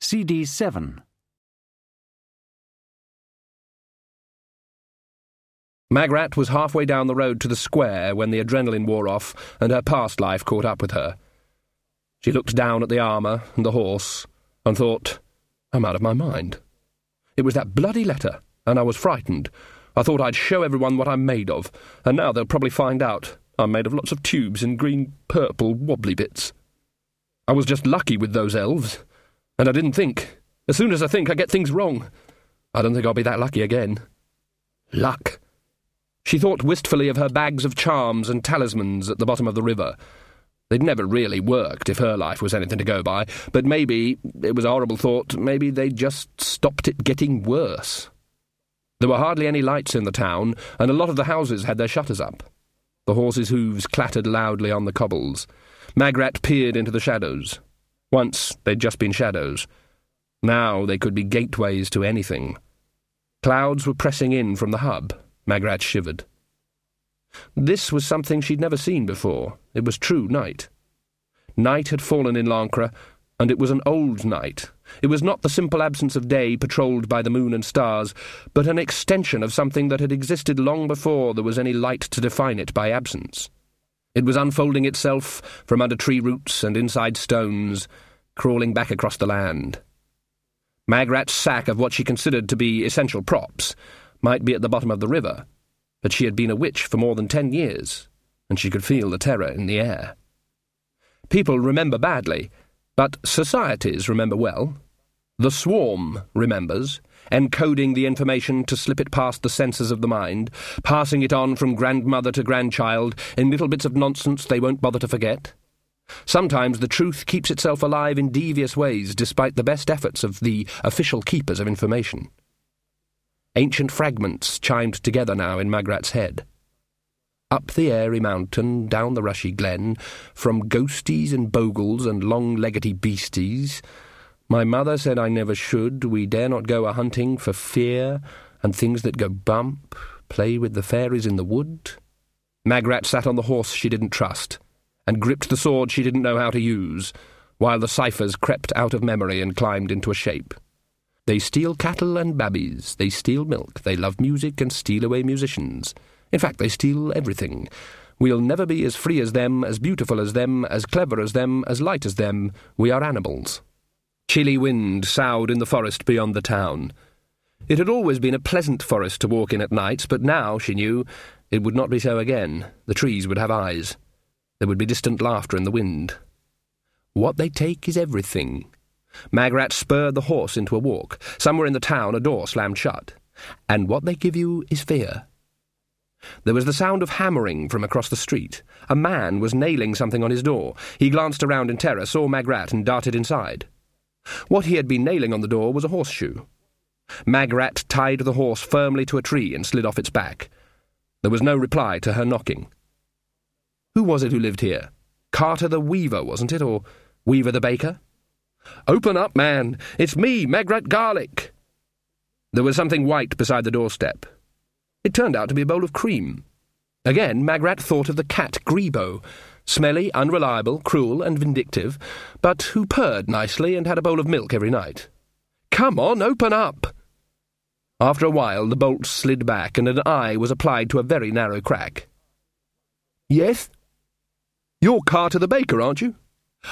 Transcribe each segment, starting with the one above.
CD 7. Magrat was halfway down the road to the square when the adrenaline wore off and her past life caught up with her. She looked down at the armour and the horse and thought, I'm out of my mind. It was that bloody letter, and I was frightened. I thought I'd show everyone what I'm made of, and now they'll probably find out. I'm made of lots of tubes and green, purple, wobbly bits. I was just lucky with those elves, and I didn't think. As soon as I think, I get things wrong. I don't think I'll be that lucky again. Luck. She thought wistfully of her bags of charms and talismans at the bottom of the river. They'd never really worked if her life was anything to go by, but maybe, it was a horrible thought, maybe they'd just stopped it getting worse. There were hardly any lights in the town, and a lot of the houses had their shutters up. The horses' hooves clattered loudly on the cobbles. Magrat peered into the shadows. Once they'd just been shadows. Now they could be gateways to anything. Clouds were pressing in from the hub. Magrat shivered. This was something she'd never seen before. It was true night. Night had fallen in Lancre, and it was an old night. It was not the simple absence of day patrolled by the moon and stars, but an extension of something that had existed long before there was any light to define it by absence. It was unfolding itself from under tree roots and inside stones, crawling back across the land. Magrat's sack of what she considered to be essential props might be at the bottom of the river, but she had been a witch for more than 10 years, and she could feel the terror in the air. People remember badly, but societies remember well. The swarm remembers, encoding the information to slip it past the senses of the mind, passing it on from grandmother to grandchild in little bits of nonsense they won't bother to forget. Sometimes the truth keeps itself alive in devious ways despite the best efforts of the official keepers of information. Ancient fragments chimed together now in Magrat's head. Up the airy mountain, down the rushy glen, from ghosties and bogles and long-leggedy beasties. My mother said I never should, we dare not go a-hunting for fear, and things that go bump, play with the fairies in the wood. Magrat sat on the horse she didn't trust, and gripped the sword she didn't know how to use, while the ciphers crept out of memory and climbed into a shape. They steal cattle and babbies, they steal milk, they love music and steal away musicians. In fact, they steal everything. We'll never be as free as them, as beautiful as them, as clever as them, as light as them. We are animals. Chilly wind soughed in the forest beyond the town. It had always been a pleasant forest to walk in at night, but now, she knew, it would not be so again. The trees would have eyes. There would be distant laughter in the wind. What they take is everything. Magrat spurred the horse into a walk. Somewhere in the town a door slammed shut. And what they give you is fear. There was the sound of hammering from across the street. A man was nailing something on his door. He glanced around in terror, saw Magrat, and darted inside. What he had been nailing on the door was a horseshoe. Magrat tied the horse firmly to a tree and slid off its back. There was no reply to her knocking. Who was it who lived here? Carter the Weaver, wasn't it, or Weaver the Baker? "Open up, man! It's me, Magrat Garlick!" There was something white beside the doorstep. It turned out to be a bowl of cream. Again, Magrat thought of the cat Grebo, smelly, unreliable, cruel and vindictive, but who purred nicely and had a bowl of milk every night. "Come on, open up!" After a while, the bolt slid back and an eye was applied to a very narrow crack. "Yes? You're Carter the Baker, aren't you?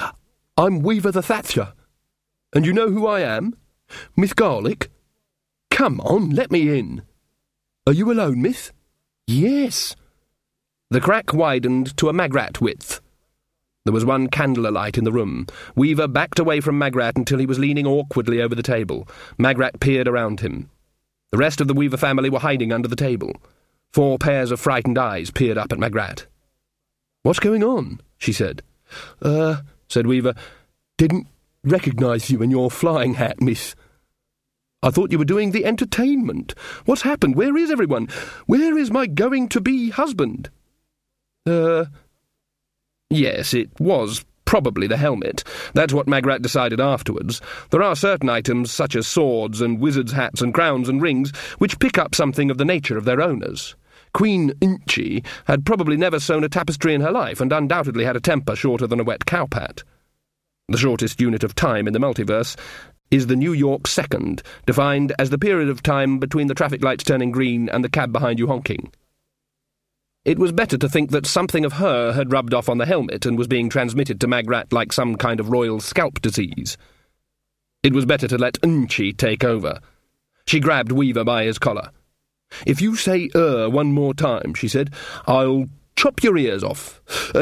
I'm Weaver the Thatcher. And you know who I am? Miss Garlick? Come on, let me in. Are you alone, miss?" "Yes." The crack widened to a Magrat width. There was one candle alight in the room. Weaver backed away from Magrat until he was leaning awkwardly over the table. Magrat peered around him. The rest of the Weaver family were hiding under the table. 4 pairs of frightened eyes peered up at Magrat. "What's going on?" she said. Said Weaver. "Didn't recognise you in your flying hat, miss. I thought you were doing the entertainment. What's happened? Where is everyone? Where is my going-to-be husband?" Yes, it was probably the helmet. That's what Magrat decided afterwards. There are certain items, such as swords and wizards' hats and crowns and rings, which pick up something of the nature of their owners. Queen Inchi had probably never sewn a tapestry in her life, and undoubtedly had a temper shorter than a wet cowpat. The shortest unit of time in the multiverse, is the New York second, defined as the period of time between the traffic lights turning green and the cab behind you honking. It was better to think that something of her had rubbed off on the helmet and was being transmitted to Magrat like some kind of royal scalp disease. It was better to let Unchi take over. She grabbed Weaver by his collar. "If you say one more time," she said, "I'll chop your ears off.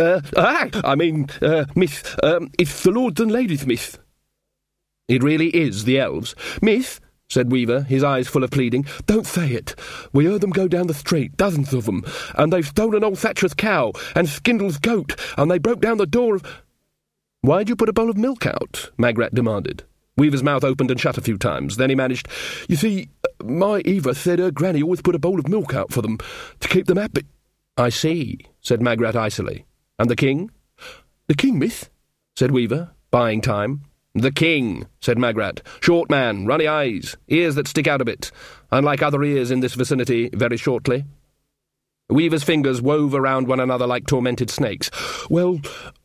Miss, it's the lords and ladies, miss." "It really is the elves." "Miss," said Weaver, his eyes full of pleading, "don't say it. We heard them go down the street, dozens of them, and they've stolen old Thatcher's cow and Skindle's goat, and they broke down the door of—" "Why'd you put a bowl of milk out?" Magrat demanded. Weaver's mouth opened and shut a few times. Then he managed, "You see, my Eva said her granny always put a bowl of milk out for them, to keep them happy." "I see," said Magrat icily. "And the king?" "The king, miss," said Weaver, buying time. "The king," said Magrat. "Short man, runny eyes, ears that stick out a bit, unlike other ears in this vicinity, very shortly." Weaver's fingers wove around one another like tormented snakes. Well...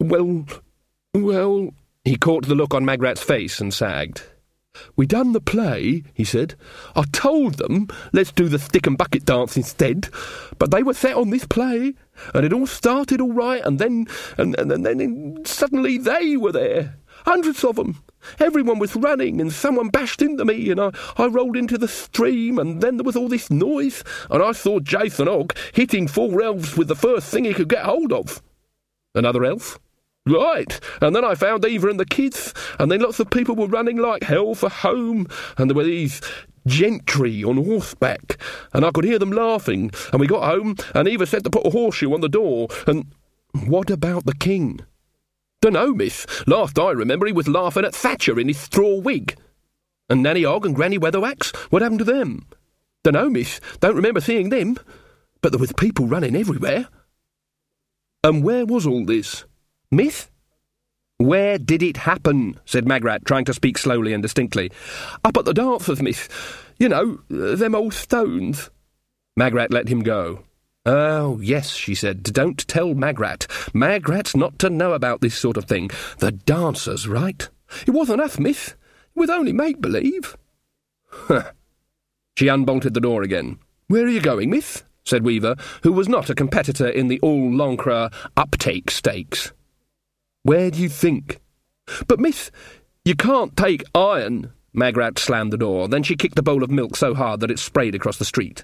He caught the look on Magrat's face and sagged. "We done the play," he said. "I told them, let's do the stick and bucket dance instead. But they were set on this play, and it all started all right, and then suddenly they were there. Hundreds of them. Everyone was running, and someone bashed into me, and I rolled into the stream, and then there was all this noise, and I saw Jason Ogg hitting 4 elves with the first thing he could get hold of." "Another elf?" "Right, and then I found Eva and the kids, and then lots of people were running like hell for home, and there were these gentry on horseback, and I could hear them laughing, and we got home, and Eva said to put a horseshoe on the door, and—" "What about the king?" "Dunno, miss. Last I remember he was laughing at Thatcher in his straw wig." "And Nanny Ogg and Granny Weatherwax? What happened to them?" "Dunno, miss. Don't remember seeing them. But there was people running everywhere." "And where was all this?" "Miss?" "Where did it happen?" said Magrat, trying to speak slowly and distinctly. "Up at the dancers, miss. You know, them old stones." Magrat let him go. "Oh, yes," she said. "Don't tell Magrat. Magrat's not to know about this sort of thing. The dancers, right?" "It wasn't us, miss. It was only make-believe." "Huh." She unbolted the door again. "Where are you going, miss?" said Weaver, who was not a competitor in the all-Lancre uptake stakes. "Where do you think?" "But, miss, you can't take iron." Magrat slammed the door. Then she kicked the bowl of milk so hard that it sprayed across the street.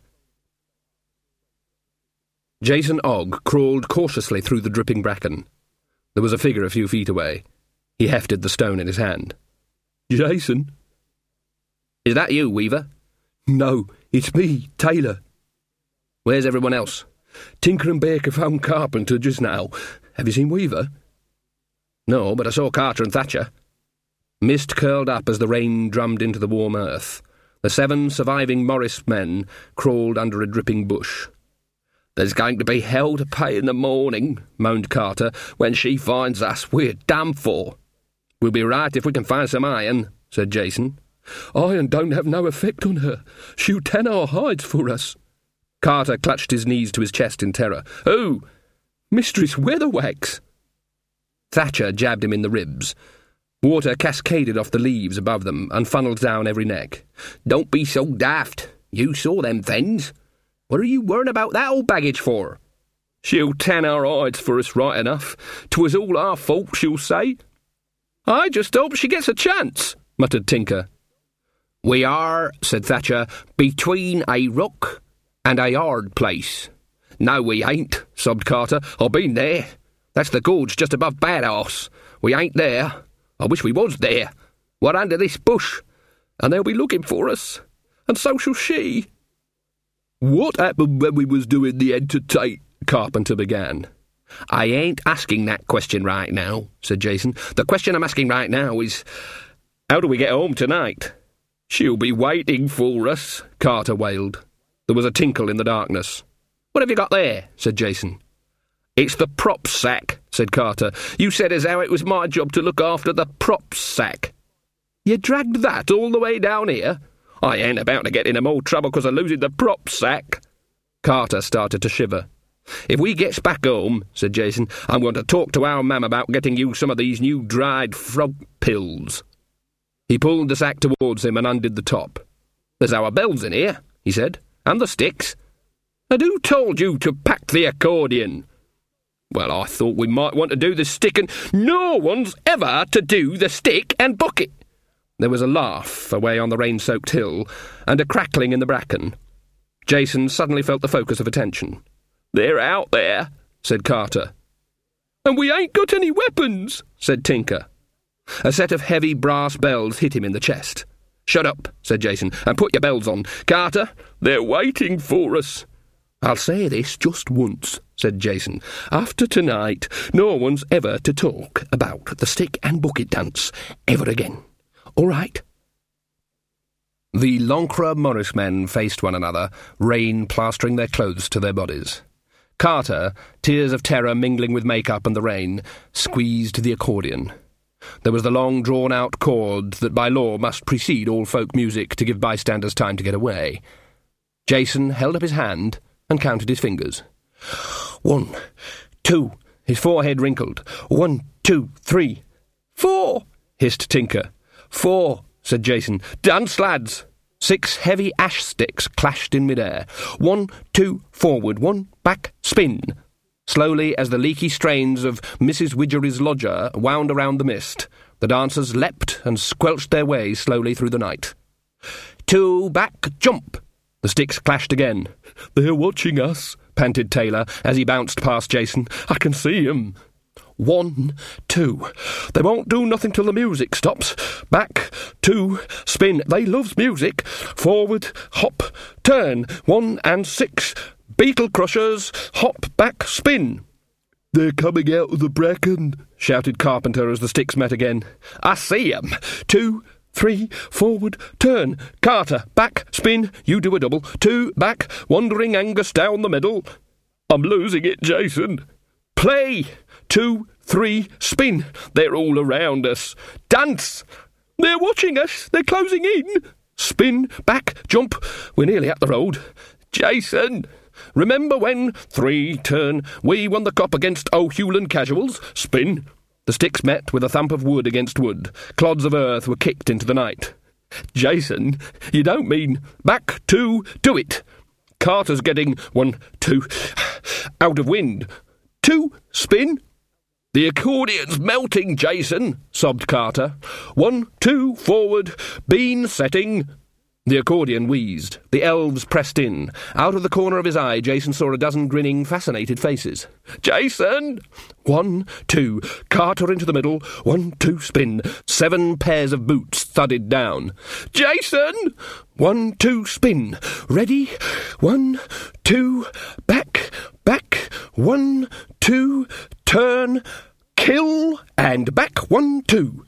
Jason Ogg crawled cautiously through the dripping bracken. There was a figure a few feet away. He hefted the stone in his hand. "Jason?" "Is that you, Weaver?" "No, it's me, Taylor." "Where's everyone else?" "Tinker and Baker found Carpenter just now. Have you seen Weaver?" "No, but I saw Carter and Thatcher." Mist curled up as the rain drummed into the warm earth. The 7 surviving Morris men crawled under a dripping bush. "There's going to be hell to pay in the morning," moaned Carter. "When she finds us, we're done for." "We'll be right if we can find some iron," said Jason. "Iron don't have no effect on her. She'll tan our hides for us." Carter clutched his knees to his chest in terror. "Who?" "Mistress Weatherwax." Thatcher jabbed him in the ribs. Water cascaded off the leaves above them and funneled down every neck. "Don't be so daft. You saw them things. What are you worrying about that old baggage for?" "She'll tan our hides for us right enough. 'Twas all our fault, she'll say." "I just hope she gets a chance," muttered Tinker. "We are," said Thatcher, "between a rock and a hard place." "No, we ain't," sobbed Carter. "I've been there. That's the gorge just above Badass. We ain't there. I wish we was there. We're under this bush, and they'll be looking for us, and so shall she." "What happened when we was doing the entertain—" Carpenter began. "I ain't asking that question right now," said Jason. "The question I'm asking right now is, how do we get home tonight?" "She'll be waiting for us," Carter wailed. There was a tinkle in the darkness. "What have you got there?" said Jason. "It's the prop sack," said Carter. "You said as how it was my job to look after the prop sack. You dragged that all the way down here? I ain't about to get into more trouble because of losing the prop sack." Carter started to shiver. "If we gets back home," said Jason, "I'm going to talk to our mam about getting you some of these new dried frog pills." He pulled the sack towards him and undid the top. "There's our bells in here," he said, "and the sticks. And who told you to pack the accordion?" "Well, I thought we might want to do the stick and—" "No one's ever to do the stick and bucket." There was a laugh away on the rain-soaked hill, and a crackling in the bracken. Jason suddenly felt the focus of attention. "They're out there," said Carter. "And we ain't got any weapons," said Tinker. A set of heavy brass bells hit him in the chest. "Shut up," said Jason, "and put your bells on. Carter, they're waiting for us." "I'll say this just once," said Jason. "After tonight, no one's ever to talk about the stick and bucket dance ever again. All right?" The Lancre Morris men faced one another, rain plastering their clothes to their bodies. Carter, tears of terror mingling with makeup and the rain, squeezed the accordion. There was the long drawn-out chord that by law must precede all folk music to give bystanders time to get away. Jason held up his hand and counted his fingers. 1, 2, his forehead wrinkled. 1, 2, 3, 4, hissed Tinker. 4, said Jason. "Dance, lads!" 6 heavy ash sticks clashed in midair. 1, 2, forward, 1, back, spin. Slowly, as the leaky strains of Mrs. Widgery's lodger wound around the mist, the dancers leapt and squelched their way slowly through the night. 2, back, jump! The sticks clashed again. "They're watching us," panted Taylor as he bounced past Jason. "I can see 'em." 1, 2. "They won't do nothing till the music stops. Back, 2, spin. They loves music. Forward, hop, turn. 1 and 6. Beetle crushers, hop, back, spin." "They're coming out of the bracken," shouted Carpenter as the sticks met again. "I see 'em. 2, 3, forward, turn. Carter, back, spin. You do a double. 2, back, wandering Angus down the middle." "I'm losing it, Jason." "Play. 2, 3, spin. They're all around us." "Dance." "They're watching us. They're closing in." "Spin, back, jump. We're nearly at the road." "Jason, remember when 3, turn, we won the Cup against O'Hewland Casuals? Spin." The sticks met with a thump of wood against wood. Clods of earth were kicked into the night. "Jason, you don't mean back, 2, do it." Carter's getting 1, 2, out of wind. 2, spin. "The accordion's melting, Jason," sobbed Carter. 1, 2, forward, bean setting. The accordion wheezed. The elves pressed in. Out of the corner of his eye, Jason saw a dozen grinning, fascinated faces. "Jason!" 1, 2, Carter into the middle. 1, 2, spin. 7 pairs of boots thudded down. "Jason!" 1, 2, spin. Ready? 1, 2, back, back. 1, 2, turn, kill, and back. 1, 2.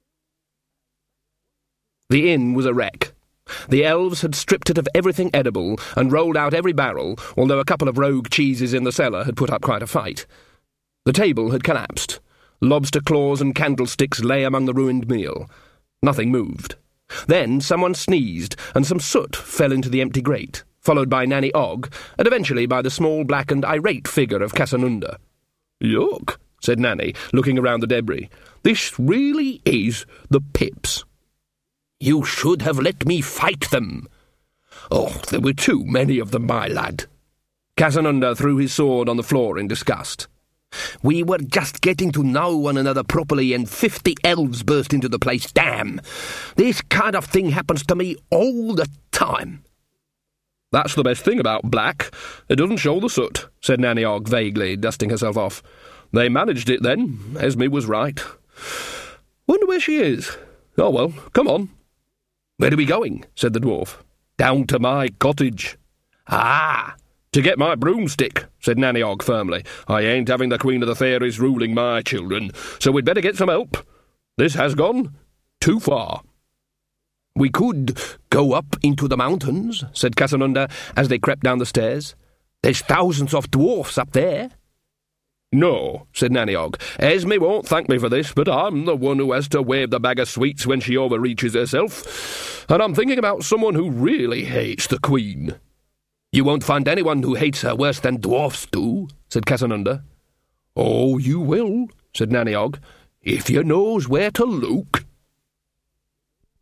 The inn was a wreck. The elves had stripped it of everything edible and rolled out every barrel, although a couple of rogue cheeses in the cellar had put up quite a fight. The table had collapsed. Lobster claws and candlesticks lay among the ruined meal. Nothing moved. Then someone sneezed, and some soot fell into the empty grate, followed by Nanny Ogg, and eventually by the small, black and irate figure of Casanunda. "Look," said Nanny, looking around the debris. "This really is the Pips." "You should have let me fight them." "Oh, there were too many of them, my lad." Casanunda threw his sword on the floor in disgust. "We were just getting to know one another properly, and 50 elves burst into the place. Damn! This kind of thing happens to me all the time." "That's the best thing about black. It doesn't show the soot," said Nanny Ogg vaguely, dusting herself off. "They managed it then. Esme was right. Wonder where she is. Oh well, come on." "Where are we going?" said the dwarf. "Down to my cottage." "Ah!" "To get my broomstick," said Nanny Ogg firmly. "I ain't having the Queen of the Fairies ruling my children, so we'd better get some help. This has gone too far." "We could go up into the mountains," said Casanunda as they crept down the stairs. "There's thousands of dwarfs up there." "No," said Nanny Ogg. "Esme won't thank me for this, but I'm the one who has to wave the bag of sweets when she overreaches herself. And I'm thinking about someone who really hates the Queen." "You won't find anyone who hates her worse than dwarfs do," said Casanunda. "Oh, you will," said Nanny Ogg, "if you knows where to look."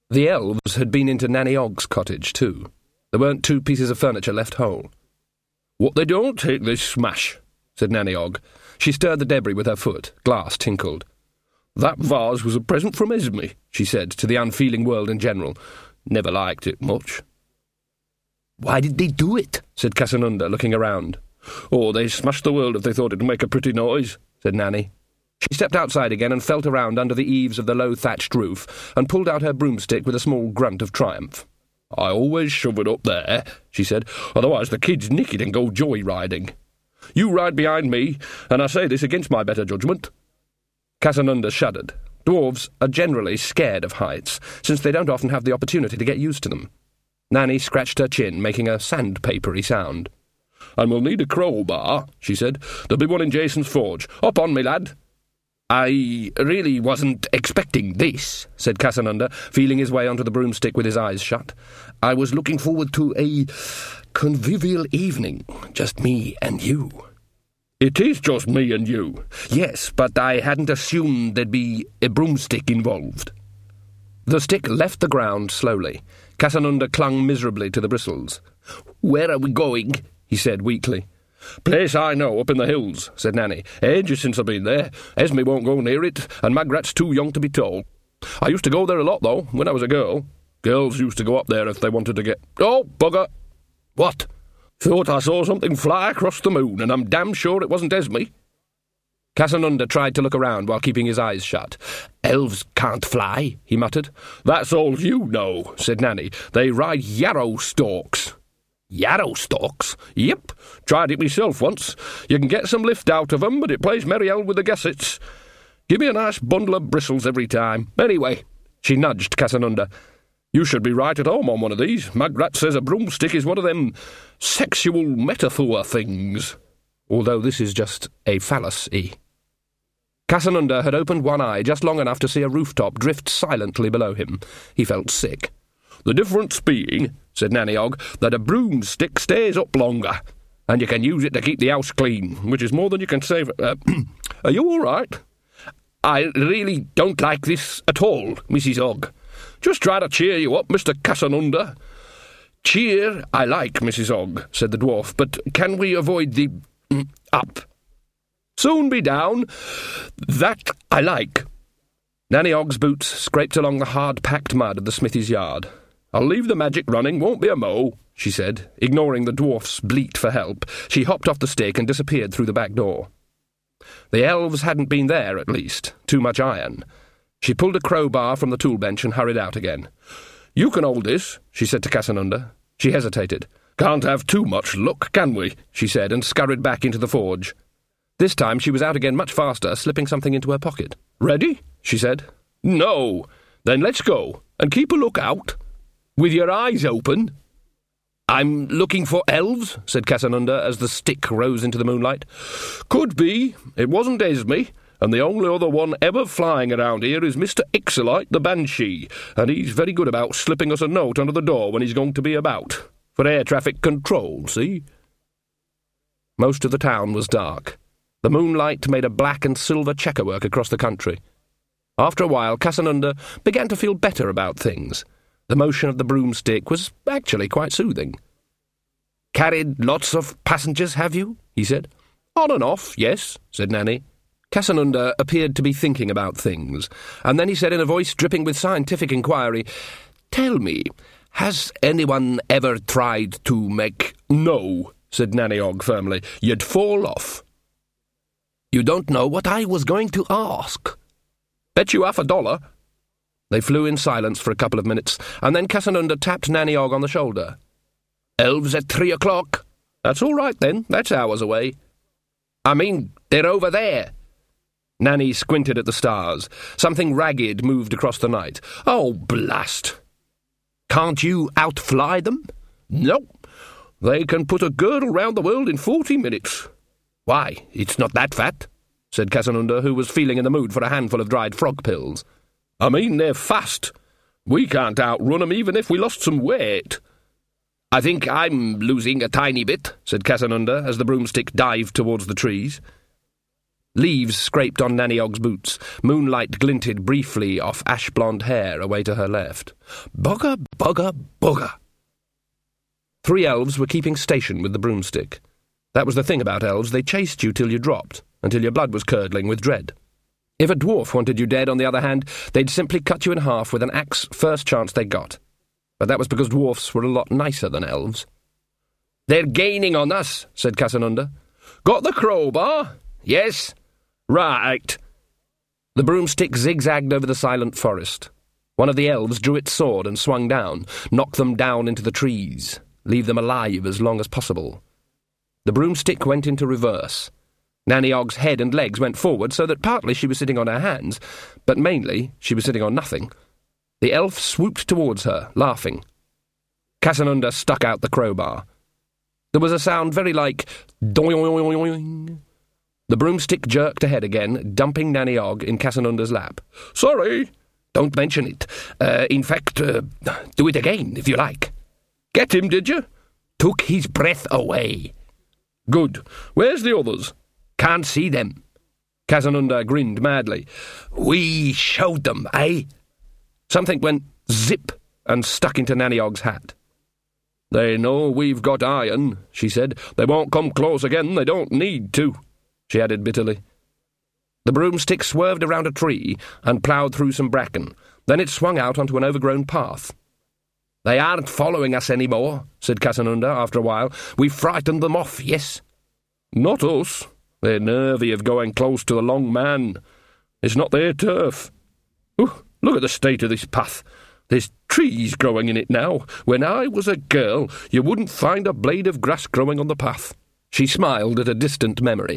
The elves had been into Nanny Ogg's cottage, too. There weren't 2 pieces of furniture left whole. "What they don't take, they smash," said Nanny Ogg. She stirred the debris with her foot. Glass tinkled. "That vase was a present from Esme," she said, to the unfeeling world in general. "Never liked it much." "Why did they do it?" said Casanunda, looking around. "Oh, they smashed the world if they thought it'd make a pretty noise," said Nanny. She stepped outside again and felt around under the eaves of the low thatched roof and pulled out her broomstick with a small grunt of triumph. "I always shove it up there," she said, "otherwise the kids nick it and go joy-riding. You ride behind me, and I say this against my better judgment." Casanunda shuddered. Dwarves are generally scared of heights, since they don't often have the opportunity to get used to them. Nanny scratched her chin, making a sandpapery sound. "And we'll need a crowbar," she said. "There'll be one in Jason's forge. Up on me, lad." "I really wasn't expecting this," said Casanunda, feeling his way onto the broomstick with his eyes shut. "I was looking forward to a convivial evening, just me and you." "It is just me and you." "Yes, but I hadn't assumed there'd be a broomstick involved." The stick left the ground slowly. Casanunda clung miserably to the bristles. "Where are we going?" he said weakly. "Place I know, up in the hills," said Nanny. "Ages since I've been there. Esme won't go near it, and Magrat's too young to be told. I used to go there a lot, though, when I was a girl. Girls used to go up there if they wanted to get... Oh, bugger!" "What?" "Thought I saw something fly across the moon, and I'm damn sure it wasn't Esme." Casanunda tried to look around while keeping his eyes shut. "Elves can't fly," he muttered. "That's all you know," said Nanny. "They ride yarrow stalks." "Yarrow stalks?" "Yep. Tried it myself once. You can get some lift out of 'em, but it plays merry hell with the guessets. Give me a nice bundle of bristles every time. Anyway," she nudged Casanunda, "you should be right at home on one of these. Magrat says a broomstick is one of them sexual metaphor things. Although this is just a fallacy." Casanunda had opened one eye just long enough to see a rooftop drift silently below him. He felt sick. "The difference being," said Nanny Ogg, "that a broomstick stays up longer, and you can use it to keep the house clean, which is more than you can save. Are you all right?" "I really don't like this at all, Mrs. Ogg." "Just try to cheer you up, Mr. Casanunda." "Cheer I like, Mrs. Ogg," said the dwarf, "but can we avoid the up?" "Soon be down. That I like." Nanny Ogg's boots scraped along the hard-packed mud of the smithy's yard. "I'll leave the magic running, won't be a mo," she said. Ignoring the dwarf's bleat for help, she hopped off the stick and disappeared through the back door. The elves hadn't been there, at least. Too much iron. She pulled a crowbar from the tool bench and hurried out again. "You can hold this," she said to Casanunda. She hesitated. "Can't have too much luck, can we?" she said, and scurried back into the forge. This time she was out again much faster, slipping something into her pocket. "Ready?" she said. "No. Then let's go, and keep a look-out. With your eyes open." "I'm looking for elves," said Casanunda, as the stick rose into the moonlight. "Could be. It wasn't Esme, and the only other one ever flying around here is Mr. Ixolite the Banshee, and he's very good about slipping us a note under the door when he's going to be about. For air traffic control, see?" Most of the town was dark. The moonlight made a black and silver checkerwork across the country. After a while, Casanunda began to feel better about things. The motion of the broomstick was actually quite soothing. "Carried lots of passengers, have you?" he said. "On and off, yes," said Nanny. Casanunda appeared to be thinking about things, and then he said in a voice dripping with scientific inquiry, "Tell me, has anyone ever tried to make—" "No," said Nanny Ogg firmly. "You'd fall off." "You don't know what I was going to ask." "Bet you $50. They flew in silence for a couple of minutes, and then Casanunda tapped Nanny Ogg on the shoulder. "Elves at 3 o'clock. "That's all right, then. That's hours away." "I mean, they're over there." Nanny squinted at the stars. Something ragged moved across the night. "Oh, blast." "Can't you outfly them?" "Nope. They can put a girdle round the world in 40 minutes. "Why, it's not that fat," said Casanunda, who was feeling in the mood for a handful of dried frog pills. "I mean, they're fast. We can't outrun 'em even if we lost some weight." "I think I'm losing a tiny bit," said Casanunda, as the broomstick dived towards the trees. Leaves scraped on Nanny Ogg's boots. Moonlight glinted briefly off ash-blonde hair away to her left. Bugger, bugger, bugger. 3 elves were keeping station with the broomstick. That was the thing about elves, they chased you till you dropped, until your blood was curdling with dread. If a dwarf wanted you dead, on the other hand, they'd simply cut you in half with an axe first chance they got. But that was because dwarfs were a lot nicer than elves. "They're gaining on us," said Casanunda. "Got the crowbar?" "Yes." "Right." The broomstick zigzagged over the silent forest. One of the elves drew its sword and swung down, knocked them down into the trees, leave them alive as long as possible. The broomstick went into reverse. Nanny Ogg's head and legs went forward so that partly she was sitting on her hands, but mainly she was sitting on nothing. The elf swooped towards her, laughing. Casanunda stuck out the crowbar. There was a sound very like doing. The broomstick jerked ahead again, dumping Nanny Ogg in Casanunda's lap. "Sorry." "Don't mention it. In fact, do it again, if you like." "Get him, did you?" "Took his breath away." "Good. Where's the others?" "Can't see them." Casanunda grinned madly. "We showed them, eh?" Something went zip and stuck into Nanny Ogg's hat. "They know we've got iron," she said. "They won't come close again, they don't need to," she added bitterly. The broomstick swerved around a tree and ploughed through some bracken. Then it swung out onto an overgrown path. "They aren't following us any more," said Casanunda after a while. "We've frightened them off, yes." "Not us. They're nervy of going close to the Long Man. It's not their turf. Ooh, look at the state of this path. There's trees growing in it now. When I was a girl, you wouldn't find a blade of grass growing on the path." She smiled at a distant memory.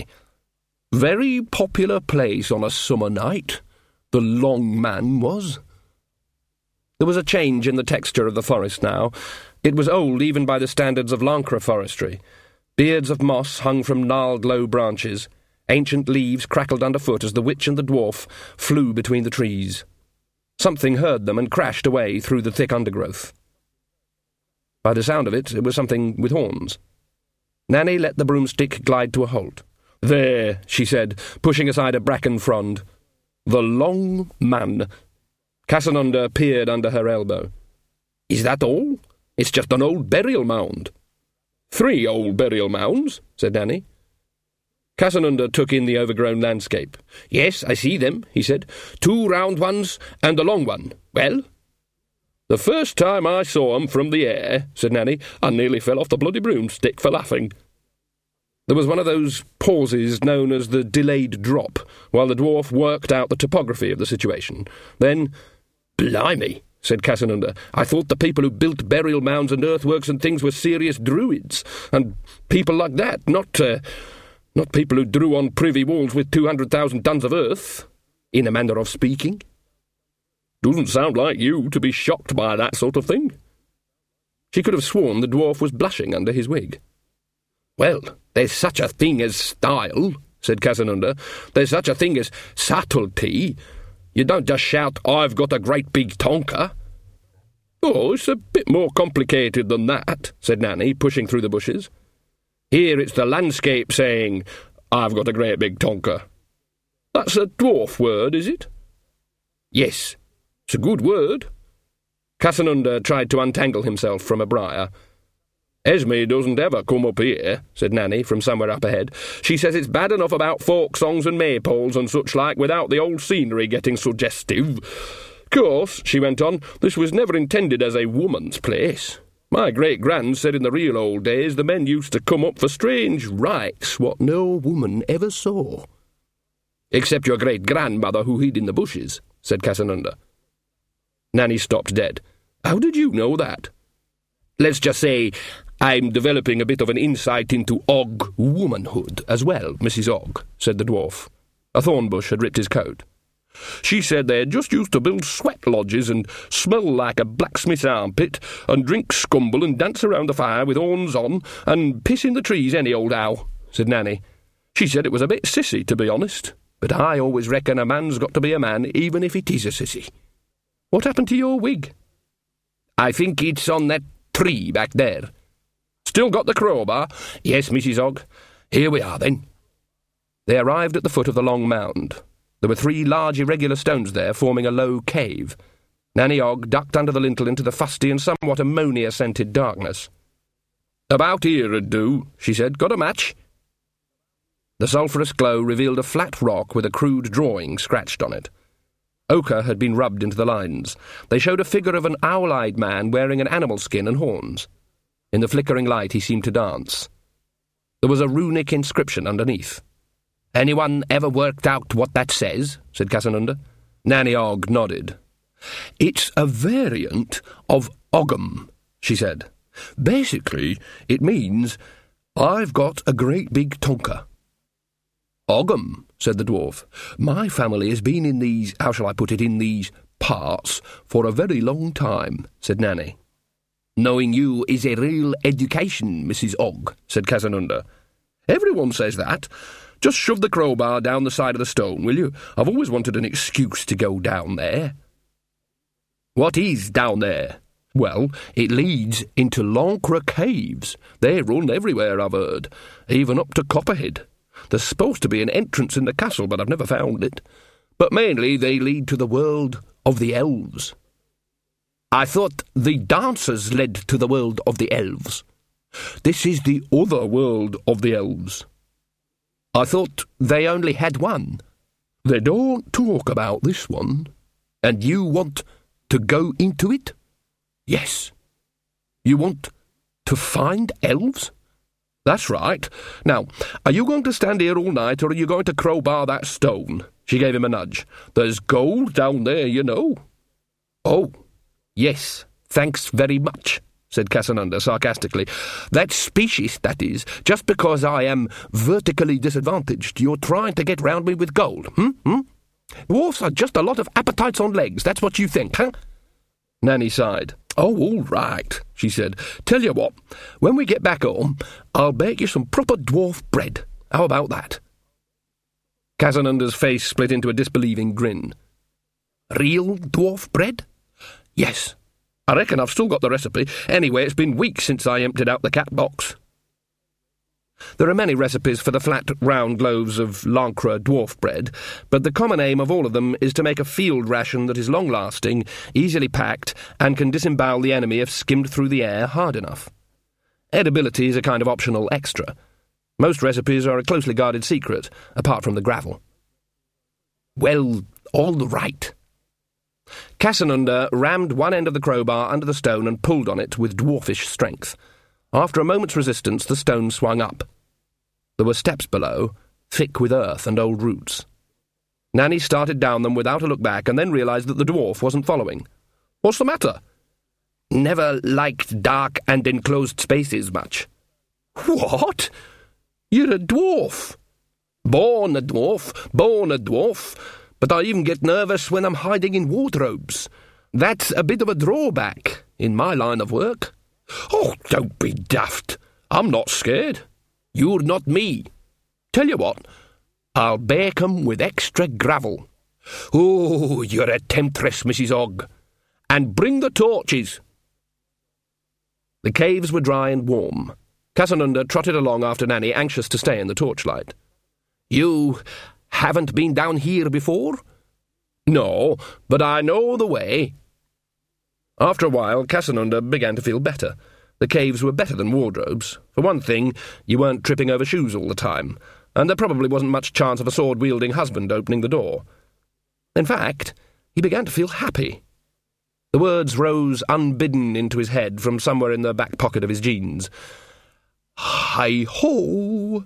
"Very popular place on a summer night, the Long Man was." There was a change in the texture of the forest now. It was old even by the standards of Lancre forestry. Beards of moss hung from gnarled low branches. Ancient leaves crackled underfoot as the witch and the dwarf flew between the trees. Something heard them and crashed away through the thick undergrowth. By the sound of it, it was something with horns. Nanny let the broomstick glide to a halt. "There," she said, pushing aside a bracken frond. "The Long Man." Casanunda peered under her elbow. "Is that all? It's just an old burial mound." "3 old burial mounds," said Nanny. Casanunda took in the overgrown landscape. "Yes, I see them," he said. 2 round ones and a long one. Well?" "The first time I saw 'em from the air," said Nanny, "I nearly fell off the bloody broomstick for laughing." There was one of those pauses known as the delayed drop, while the dwarf worked out the topography of the situation. Then, "Blimey," said Casanunda, "I thought the people who built burial mounds and earthworks and things were serious druids, and people like that, not people who drew on privy walls with 200,000 tons of earth, in a manner of speaking." "Doesn't sound like you to be shocked by that sort of thing." She could have sworn the dwarf was blushing under his wig. "Well, there's such a thing as style," said Casanunda. "There's such a thing as subtlety. You don't just shout, 'I've got a great big tonker.'" "Oh, it's a bit more complicated than that," said Nanny, pushing through the bushes. "Here it's the landscape saying, 'I've got a great big tonker.' That's a dwarf word, is it?" "Yes, it's a good word." Casanunda tried to untangle himself from a briar. "Esme doesn't ever come up here," said Nanny from somewhere up ahead. "She says it's bad enough about folk songs and maypoles and such like without the old scenery getting suggestive. Course," she went on, "this was never intended as a woman's place. My great-grand said in the real old days the men used to come up for strange rites what no woman ever saw." "Except your great-grandmother who hid in the bushes," said Casanunda. Nanny stopped dead. "How did you know that?" "Let's just say I'm developing a bit of an insight into Ogg womanhood as well, Mrs. Ogg," said the dwarf. A thorn bush had ripped his coat. "She said they just used to build sweat lodges and smell like a blacksmith's armpit and drink scumble and dance around the fire with horns on and piss in the trees any old how," said Nanny. "She said it was a bit sissy, to be honest, but I always reckon a man's got to be a man even if it is a sissy. What happened to your wig?" "I think it's on that tree back there." "Still got the crowbar?" "Yes, Mrs. Ogg." "Here we are, then." They arrived at the foot of the long mound. There were 3 large irregular stones there, forming a low cave. Nanny Ogg ducked under the lintel into the fusty and somewhat ammonia-scented darkness. "About here 'ud do," she said. "Got a match?" The sulphurous glow revealed a flat rock with a crude drawing scratched on it. Ochre had been rubbed into the lines. They showed a figure of an owl-eyed man wearing an animal skin and horns. In the flickering light he seemed to dance. There was a runic inscription underneath. "Anyone ever worked out what that says?" said Casanunda. Nanny Ogg nodded. "It's a variant of Ogham," she said. "Basically, it means, I've got a great big tonker." "Ogham," said the dwarf. "My family has been in these, how shall I put it, in these parts for a very long time," said Nanny. "Knowing you is a real education, Mrs. Ogg," said Casanunda. "Everyone says that. Just shove the crowbar down the side of the stone, will you? I've always wanted an excuse to go down there." "What is down there?" "Well, it leads into Lancre Caves. They run everywhere, I've heard, even up to Copperhead. There's supposed to be an entrance in the castle, but I've never found it. But mainly they lead to the world of the elves." "I thought the dancers led to the world of the elves." "This is the other world of the elves." "I thought they only had one." "They don't talk about this one." "And you want to go into it?" "Yes." "You want to find elves?" "That's right. Now, are you going to stand here all night, or are you going to crowbar that stone?" She gave him a nudge. "There's gold down there, you know." "Oh, yes, thanks very much," said Casanunda sarcastically. "That's specious, that is. Just because I am vertically disadvantaged, you're trying to get round me with gold, Dwarfs are just a lot of appetites on legs, that's what you think, huh?" Nanny sighed. "Oh, all right," she said. "Tell you what, when we get back home, I'll bake you some proper dwarf bread. How about that?" Casanunda's face split into a disbelieving grin. "Real dwarf bread?" "Yes. I reckon I've still got the recipe. Anyway, it's been weeks since I emptied out the cat box." There are many recipes for the flat, round loaves of Lancre dwarf bread, but the common aim of all of them is to make a field ration that is long-lasting, easily packed, and can disembowel the enemy if skimmed through the air hard enough. Edibility is a kind of optional extra. Most recipes are a closely guarded secret, apart from the gravel. "Well, all right." Casanunda rammed one end of the crowbar under the stone and pulled on it with dwarfish strength. After a moment's resistance, the stone swung up. There were steps below, thick with earth and old roots. Nanny started down them without a look back, and then realised that the dwarf wasn't following. "What's the matter?" "Never liked dark and enclosed spaces much." "What? You're a dwarf." Born a dwarf, but I even get nervous when I'm hiding in wardrobes. That's a bit of a drawback in my line of work." "Oh, don't be daft. I'm not scared." "You're not me. Tell you what, I'll bake 'em with extra gravel." "Oh, you're a temptress, Mrs. Ogg. And bring the torches." The caves were dry and warm. Casanunda trotted along after Nanny, anxious to stay in the torchlight. "You haven't been down here before?" "No, but I know the way." After a while, Casanunda began to feel better. The caves were better than wardrobes. For one thing, you weren't tripping over shoes all the time, and there probably wasn't much chance of a sword-wielding husband opening the door. In fact, he began to feel happy. The words rose unbidden into his head from somewhere in the back pocket of his jeans. "Hi-ho!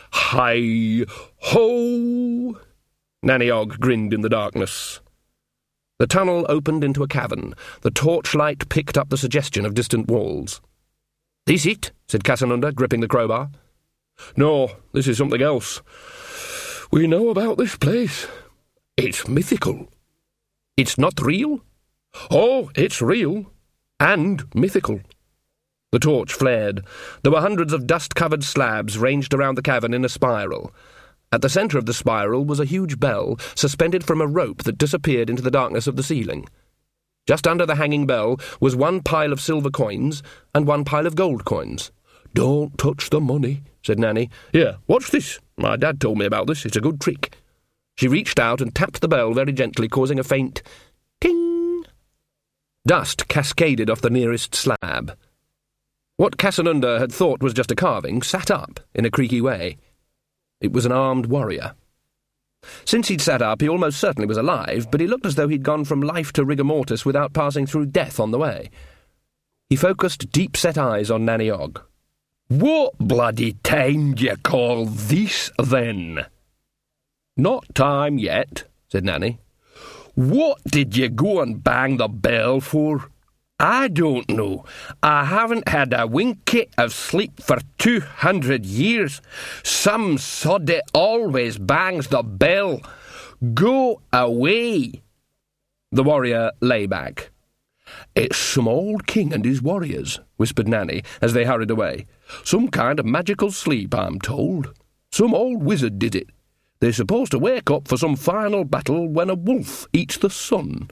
Hi-ho!" Nanny Ogg grinned in the darkness. The tunnel opened into a cavern. The torchlight picked up the suggestion of distant walls. "This it?" said Casanunda, gripping the crowbar. "No, this is something else. We know about this place. It's mythical." "It's not real?" "Oh, it's real. And mythical." The torch flared. There were hundreds of dust-covered slabs ranged around the cavern in a spiral. At the centre of the spiral was a huge bell, suspended from a rope that disappeared into the darkness of the ceiling. Just under the hanging bell was one pile of silver coins and one pile of gold coins. "Don't touch the money," said Nanny. "Here, watch this. My dad told me about this. It's a good trick." She reached out and tapped the bell very gently, causing a faint ting. Dust cascaded off the nearest slab. What Casanunda had thought was just a carving sat up in a creaky way. It was an armed warrior. Since he'd sat up, he almost certainly was alive, but he looked as though he'd gone from life to rigor mortis without passing through death on the way. He focused deep-set eyes on Nanny Ogg. "What bloody time d'ye call this, then?" "Not time yet," said Nanny. "What did you go and bang the bell for?" "I don't know. I haven't had a winky of sleep for 200 years. Some soddy always bangs the bell. Go away." The warrior lay back. "It's some old king and his warriors," whispered Nanny as they hurried away. "Some kind of magical sleep, I'm told. Some old wizard did it. They're supposed to wake up for some final battle when a wolf eats the sun."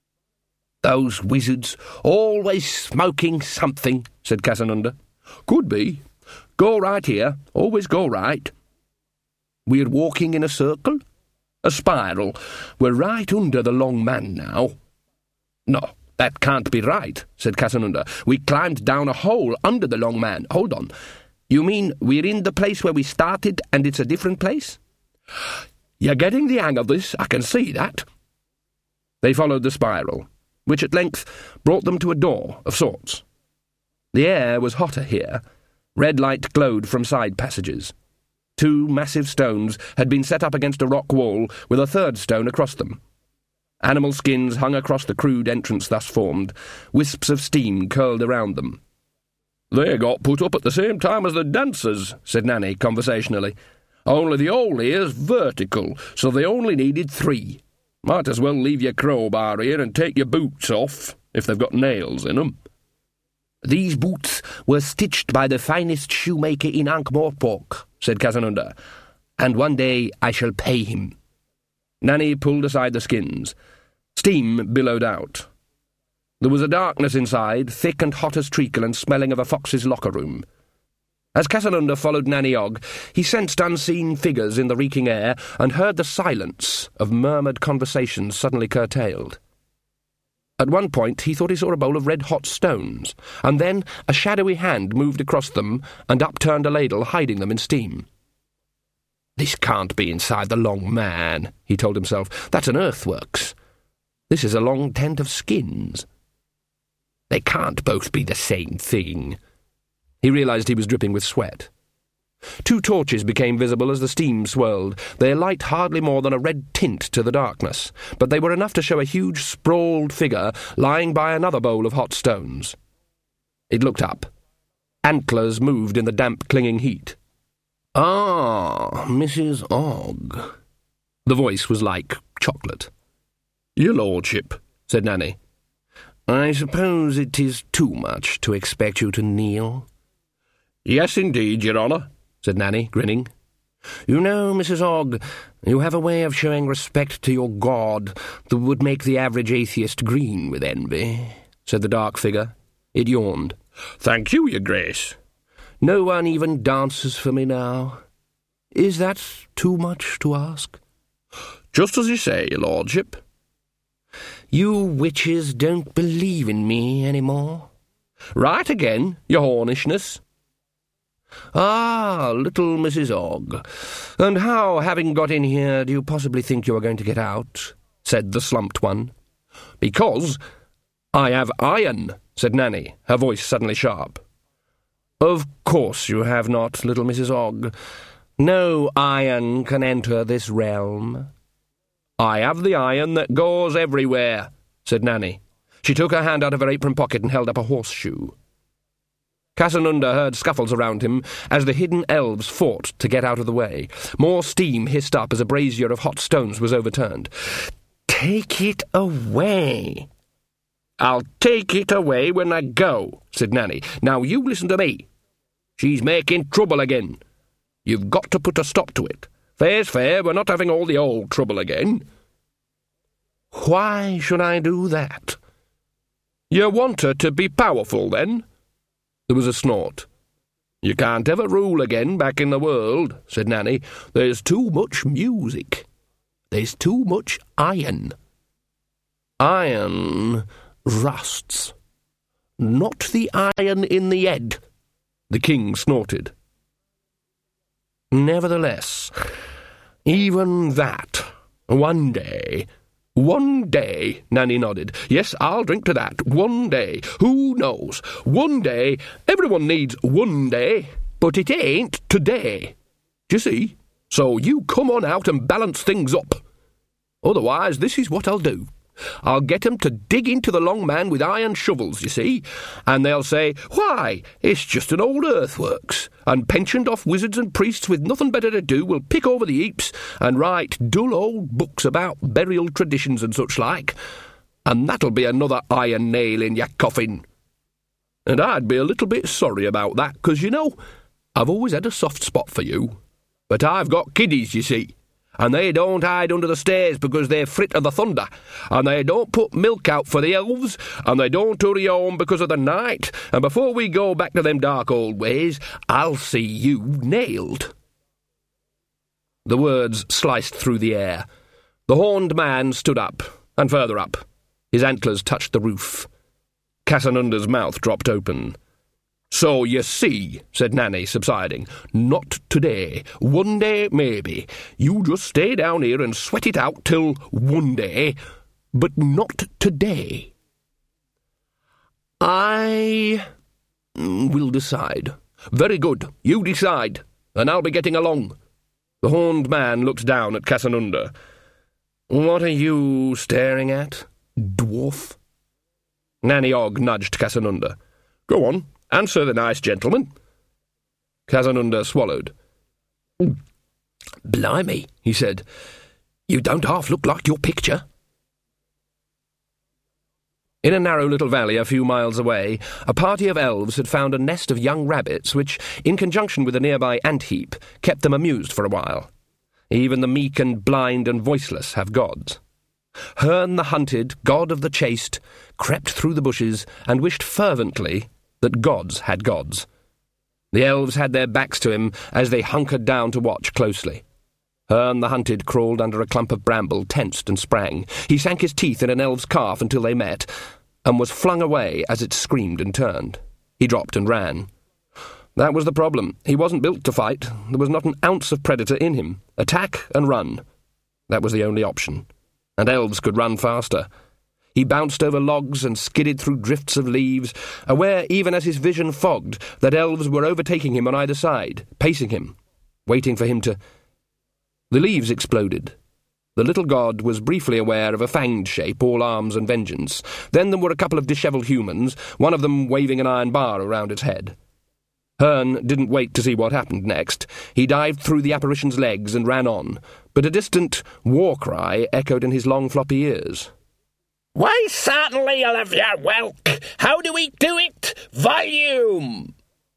"Those wizards, always smoking something," said Casanunda. "Could be. Go right here. Always go right." "We're walking in a circle? A spiral. We're right under the Long Man now." "No, that can't be right," said Casanunda. "We climbed down a hole under the Long Man. Hold on. You mean we're in the place where we started and it's a different place?" "You're getting the hang of this, I can see that." They followed the spiral, which at length brought them to a door of sorts. The air was hotter here. Red light glowed from side passages. 2 massive stones had been set up against a rock wall with a third stone across them. Animal skins hung across the crude entrance thus formed. Wisps of steam curled around them. "They got put up at the same time as the dancers," said Nanny conversationally. "Only the hole here's vertical, so they only needed 3. Might as well leave your crowbar here and take your boots off, if they've got nails in 'em." "These boots were stitched by the finest shoemaker in Ankh-Morpork," said Casanunda, "and one day I shall pay him." Nanny pulled aside the skins. Steam billowed out. There was a darkness inside, thick and hot as treacle and smelling of a fox's locker room. As Casanunda followed Nanny Ogg, he sensed unseen figures in the reeking air and heard the silence of murmured conversations suddenly curtailed. At one point he thought he saw a bowl of red-hot stones, and then a shadowy hand moved across them and upturned a ladle, hiding them in steam. "This can't be inside the Long Man," he told himself. "That's an earthworks. This is a long tent of skins. They can't both be the same thing." He realized he was dripping with sweat. 2 torches became visible as the steam swirled, their light hardly more than a red tint to the darkness, but they were enough to show a huge, sprawled figure lying by another bowl of hot stones. It looked up. Antlers moved in the damp, clinging heat. "Ah, Mrs. Ogg." The voice was like chocolate. "Your lordship," said Nanny. "I suppose it is too much to expect you to kneel?" "Yes, indeed, Your Honour," said Nanny, grinning. "You know, Mrs. Ogg, you have a way of showing respect to your God that would make the average atheist green with envy," said the dark figure. It yawned. "Thank you, Your Grace." "No one even dances for me now. Is that too much to ask?" "Just as you say, Your Lordship." "You witches don't believe in me any more?" "Right again, Your Hornishness." "Ah, little Mrs. Ogg. And how, having got in here, do you possibly think you are going to get out?" said the slumped one. "Because I have iron," said Nanny, her voice suddenly sharp. "Of course you have not, little Mrs. Ogg. No iron can enter this realm." "I have the iron that goes everywhere," said Nanny. She took her hand out of her apron pocket and held up a horseshoe. Casanunda heard scuffles around him as the hidden elves fought to get out of the way. More steam hissed up as a brazier of hot stones was overturned. "Take it away." "I'll take it away when I go," said Nanny. "Now you listen to me. She's making trouble again. You've got to put a stop to it. Fair's fair, we're not having all the old trouble again." "Why should I do that?" "You want her to be powerful, then?" There was a snort. "You can't ever rule again back in the world," said Nanny. "There's too much music. There's too much iron. Iron rusts. Not the iron in the head," the king snorted. "Nevertheless, even that, one day," Nanny nodded. "Yes, I'll drink to that. One day. Who knows? One day. Everyone needs one day. But it ain't today. Do you see? So you come on out and balance things up. Otherwise, this is what I'll do. I'll get 'em to dig into the Long Man with iron shovels, you see, and they'll say, 'Why, it's just an old earthworks,' and pensioned-off wizards and priests with nothing better to do will pick over the heaps and write dull old books about burial traditions and such like, and that'll be another iron nail in your coffin. And I'd be a little bit sorry about that, because, you know, I've always had a soft spot for you. But I've got kiddies, you see, and they don't hide under the stairs because they're frit of the thunder, and they don't put milk out for the elves, and they don't hurry home because of the night, and before we go back to them dark old ways, I'll see you nailed." The words sliced through the air. The horned man stood up, and further up. His antlers touched the roof. Casanunda's mouth dropped open. "So you see," said Nanny, subsiding, "not today. One day, maybe. You just stay down here and sweat it out till one day, but not today." "I will decide." "Very good. You decide, and I'll be getting along." The horned man looked down at Casanunda. "What are you staring at, dwarf?" Nanny Ogg nudged Casanunda. "Go on. Answer the nice gentleman." Casanunda swallowed. "Blimey," he said. "You don't half look like your picture." In a narrow little valley a few miles away, a party of elves had found a nest of young rabbits which, in conjunction with a nearby ant-heap, kept them amused for a while. Even the meek and blind and voiceless have gods. Herne the hunted, god of the chaste, crept through the bushes and wished fervently that gods had gods. The elves had their backs to him as they hunkered down to watch closely. Herne the hunted crawled under a clump of bramble, tensed and sprang. He sank his teeth in an elf's calf until they met, and was flung away as it screamed and turned. He dropped and ran. That was the problem. He wasn't built to fight. There was not an ounce of predator in him. Attack and run. That was the only option. And elves could run faster. He bounced over logs and skidded through drifts of leaves, aware, even as his vision fogged, that elves were overtaking him on either side, pacing him, waiting for him to... The leaves exploded. The little god was briefly aware of a fanged shape, all arms and vengeance. Then there were a couple of dishevelled humans, one of them waving an iron bar around its head. Herne didn't wait to see what happened next. He dived through the apparition's legs and ran on, but a distant war cry echoed in his long floppy ears. "Why, certainly you'll have your welk. How do we do it? Volume!"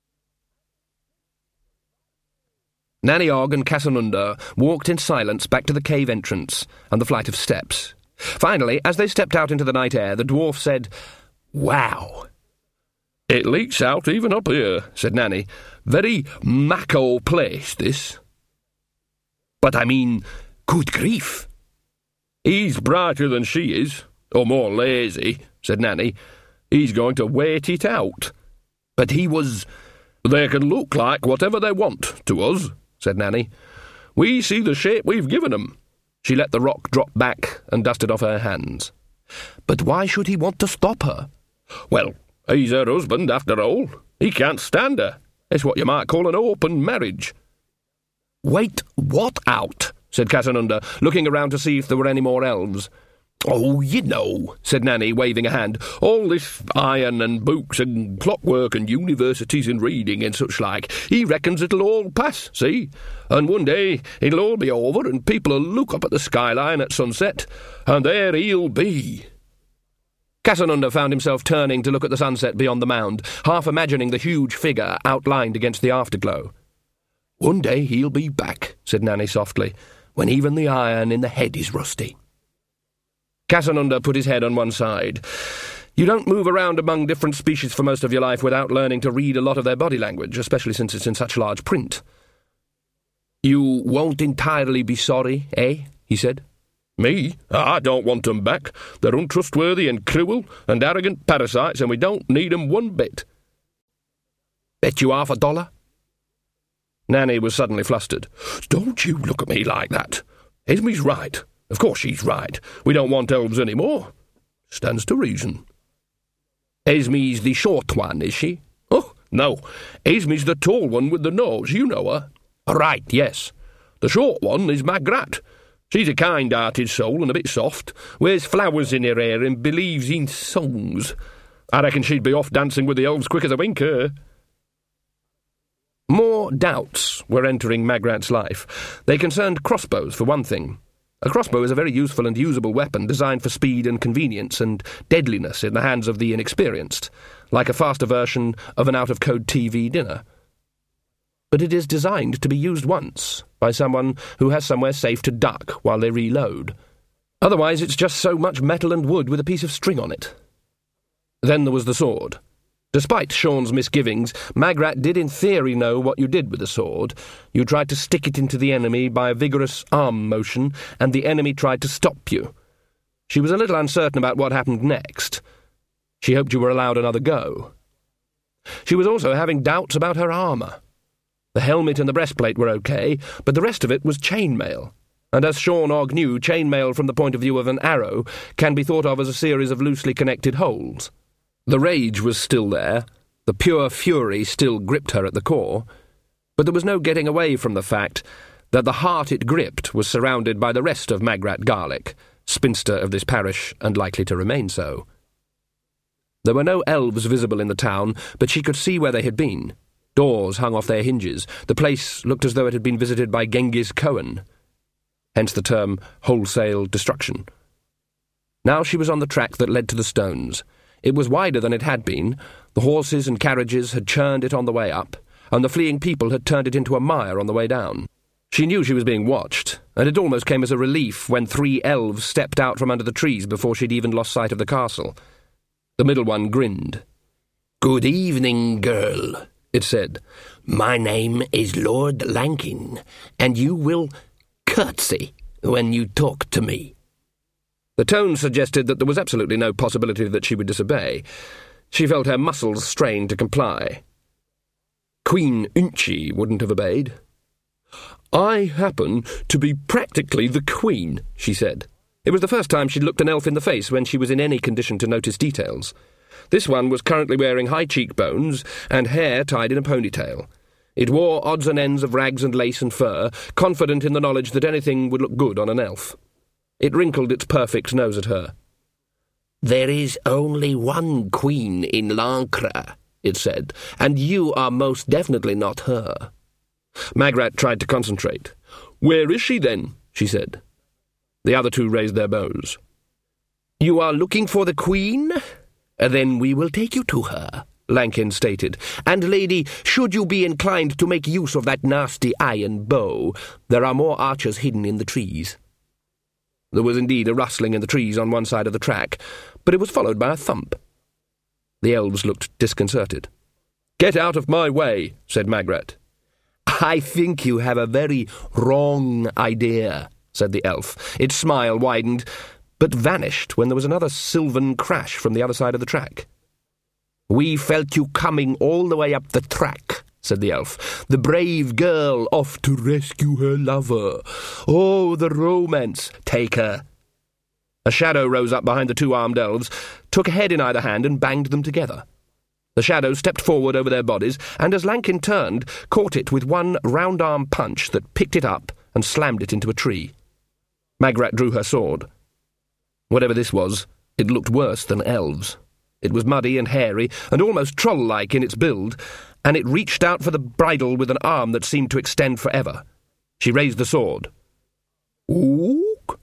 Nanny Ogg and Casanunda walked in silence back to the cave entrance and the flight of steps. Finally, as they stepped out into the night air, the dwarf said, "Wow!" "It leaks out even up here," said Nanny. "Very Mako place, this." "But I mean, good grief." "He's brighter than she is. Or more lazy," said Nanny. "He's going to wait it out." "But he was—" "They can look like whatever they want to us," said Nanny. "We see the shape we've given 'em." She let the rock drop back and dusted off her hands. "But why should he want to stop her?" "Well, he's her husband, after all. He can't stand her. It's what you might call an open marriage." "Wait, what out?" said Casanunda, looking around to see if there were any more elves. "Oh, you know," said Nanny, waving a hand, "all this iron and books and clockwork and universities and reading and such like. He reckons it'll all pass, see? And one day it'll all be over and people'll look up at the skyline at sunset, and there he'll be." Casanunda found himself turning to look at the sunset beyond the mound, half imagining the huge figure outlined against the afterglow. "One day he'll be back," said Nanny softly, "when even the iron in the head is rusty." Casanunda put his head on one side. You don't move around among different species for most of your life without learning to read a lot of their body language, especially since it's in such large print. "You won't entirely be sorry, eh?" he said. "Me? I don't want 'em back. They're untrustworthy and cruel and arrogant parasites, and we don't need 'em one bit." "Bet you $50?" Nanny was suddenly flustered. "Don't you look at me like that. Esme's right. Of course she's right. We don't want elves any more. Stands to reason." "Esme's the short one, is she?" "Oh, no. Esme's the tall one with the nose. You know her." "Right, yes. The short one is Magrat. She's a kind-hearted soul and a bit soft, wears flowers in her hair and believes in songs. I reckon she'd be off dancing with the elves quick as a wink, More doubts were entering Magrat's life. They concerned crossbows, for one thing. A crossbow is a very useful and usable weapon designed for speed and convenience and deadliness in the hands of the inexperienced, like a faster version of an out-of-code TV dinner. But it is designed to be used once, by someone who has somewhere safe to duck while they reload. Otherwise it's just so much metal and wood with a piece of string on it. Then there was the sword. Despite Sean's misgivings, Magrat did in theory know what you did with a sword. You tried to stick it into the enemy by a vigorous arm motion, and the enemy tried to stop you. She was a little uncertain about what happened next. She hoped you were allowed another go. She was also having doubts about her armour. The helmet and the breastplate were okay, but the rest of it was chainmail. And as Sean Ogg knew, chainmail from the point of view of an arrow can be thought of as a series of loosely connected holes. The rage was still there, the pure fury still gripped her at the core, but there was no getting away from the fact that the heart it gripped was surrounded by the rest of Magrat Garlick, spinster of this parish and likely to remain so. There were no elves visible in the town, but she could see where they had been. Doors hung off their hinges. The place looked as though it had been visited by Genghis Khan. Hence the term wholesale destruction. Now she was on the track that led to the stones. It was wider than it had been. The horses and carriages had churned it on the way up, and the fleeing people had turned it into a mire on the way down. She knew she was being watched, and it almost came as a relief when 3 elves stepped out from under the trees before she'd even lost sight of the castle. The middle one grinned. "Good evening, girl," it said. "My name is Lord Lankin, and you will curtsy when you talk to me." The tone suggested that there was absolutely no possibility that she would disobey. She felt her muscles strain to comply. Queen Unchi wouldn't have obeyed. "I happen to be practically the Queen," she said. It was the first time she'd looked an elf in the face when she was in any condition to notice details. This one was currently wearing high cheekbones and hair tied in a ponytail. It wore odds and ends of rags and lace and fur, confident in the knowledge that anything would look good on an elf. It wrinkled its perfect nose at her. "There is only one queen in Lancre," it said, "and you are most definitely not her." Magrat tried to concentrate. "Where is she, then?" she said. The other 2 raised their bows. "You are looking for the queen? Then we will take you to her," Lankin stated. "And, lady, should you be inclined to make use of that nasty iron bow, there are more archers hidden in the trees." There was indeed a rustling in the trees on one side of the track, but it was followed by a thump. The elves looked disconcerted. "Get out of my way," said Magrat. "I think you have a very wrong idea," said the elf. Its smile widened, but vanished when there was another sylvan crash from the other side of the track. "We felt you coming all the way up the track," said the elf. "The brave girl off to rescue her lover. Oh, the romance. Take her." A shadow rose up behind the 2 armed elves, took a head in either hand and banged them together. The shadow stepped forward over their bodies, and as Lankin turned, caught it with one round-arm punch that picked it up and slammed it into a tree. Magrat drew her sword. Whatever this was, it looked worse than elves. It was muddy and hairy, and almost troll-like in its build, and it reached out for the bridle with an arm that seemed to extend forever. She raised the sword. "Ook."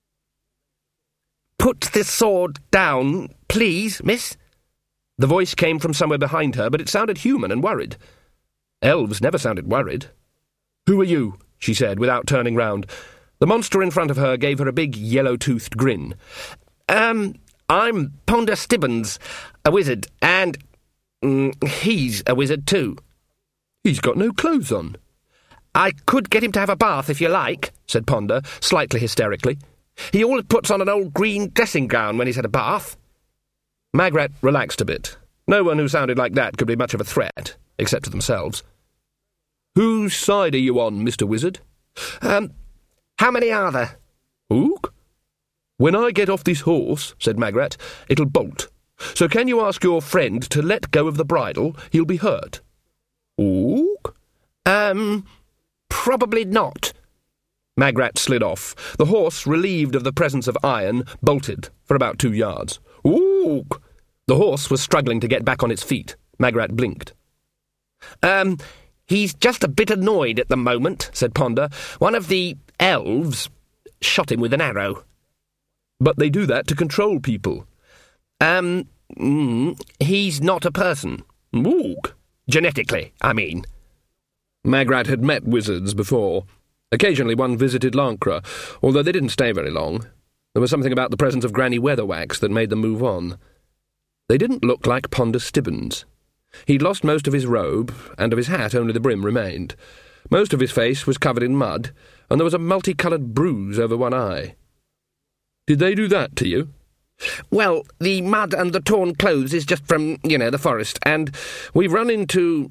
"Put the sword down, please, miss." The voice came from somewhere behind her, but it sounded human and worried. Elves never sounded worried. "Who are you?" she said, without turning round. The monster in front of her gave her a big yellow-toothed grin. I'm Ponder Stibbons, a wizard, and he's a wizard too. He's got no clothes on. I could get him to have a bath if you like, said Ponder, slightly hysterically. He always puts on an old green dressing gown when he's had a bath. Magrat relaxed a bit. No one who sounded like that could be much of a threat, except to themselves. Whose side are you on, Mr. Wizard? How many are there? Ook? When I get off this horse, said Magrat, it'll bolt. So can you ask your friend to let go of the bridle? He'll be hurt. Ook? Probably not. Magrat slid off. The horse, relieved of the presence of iron, bolted for about 2 yards. Ook! The horse was struggling to get back on its feet. Magrat blinked. He's just a bit annoyed at the moment, said Ponder. One of the elves shot him with an arrow. But they do that to control people. He's not a person. Ook! Genetically, I mean. Magrat had met wizards before. Occasionally one visited Lancre, although they didn't stay very long. There was something about the presence of Granny Weatherwax that made them move on. They didn't look like Ponder Stibbons. He'd lost most of his robe, and of his hat only the brim remained. Most of his face was covered in mud, and there was a multicoloured bruise over one eye. Did they do that to you? Well, the mud and the torn clothes is just from, the forest, and we've run into...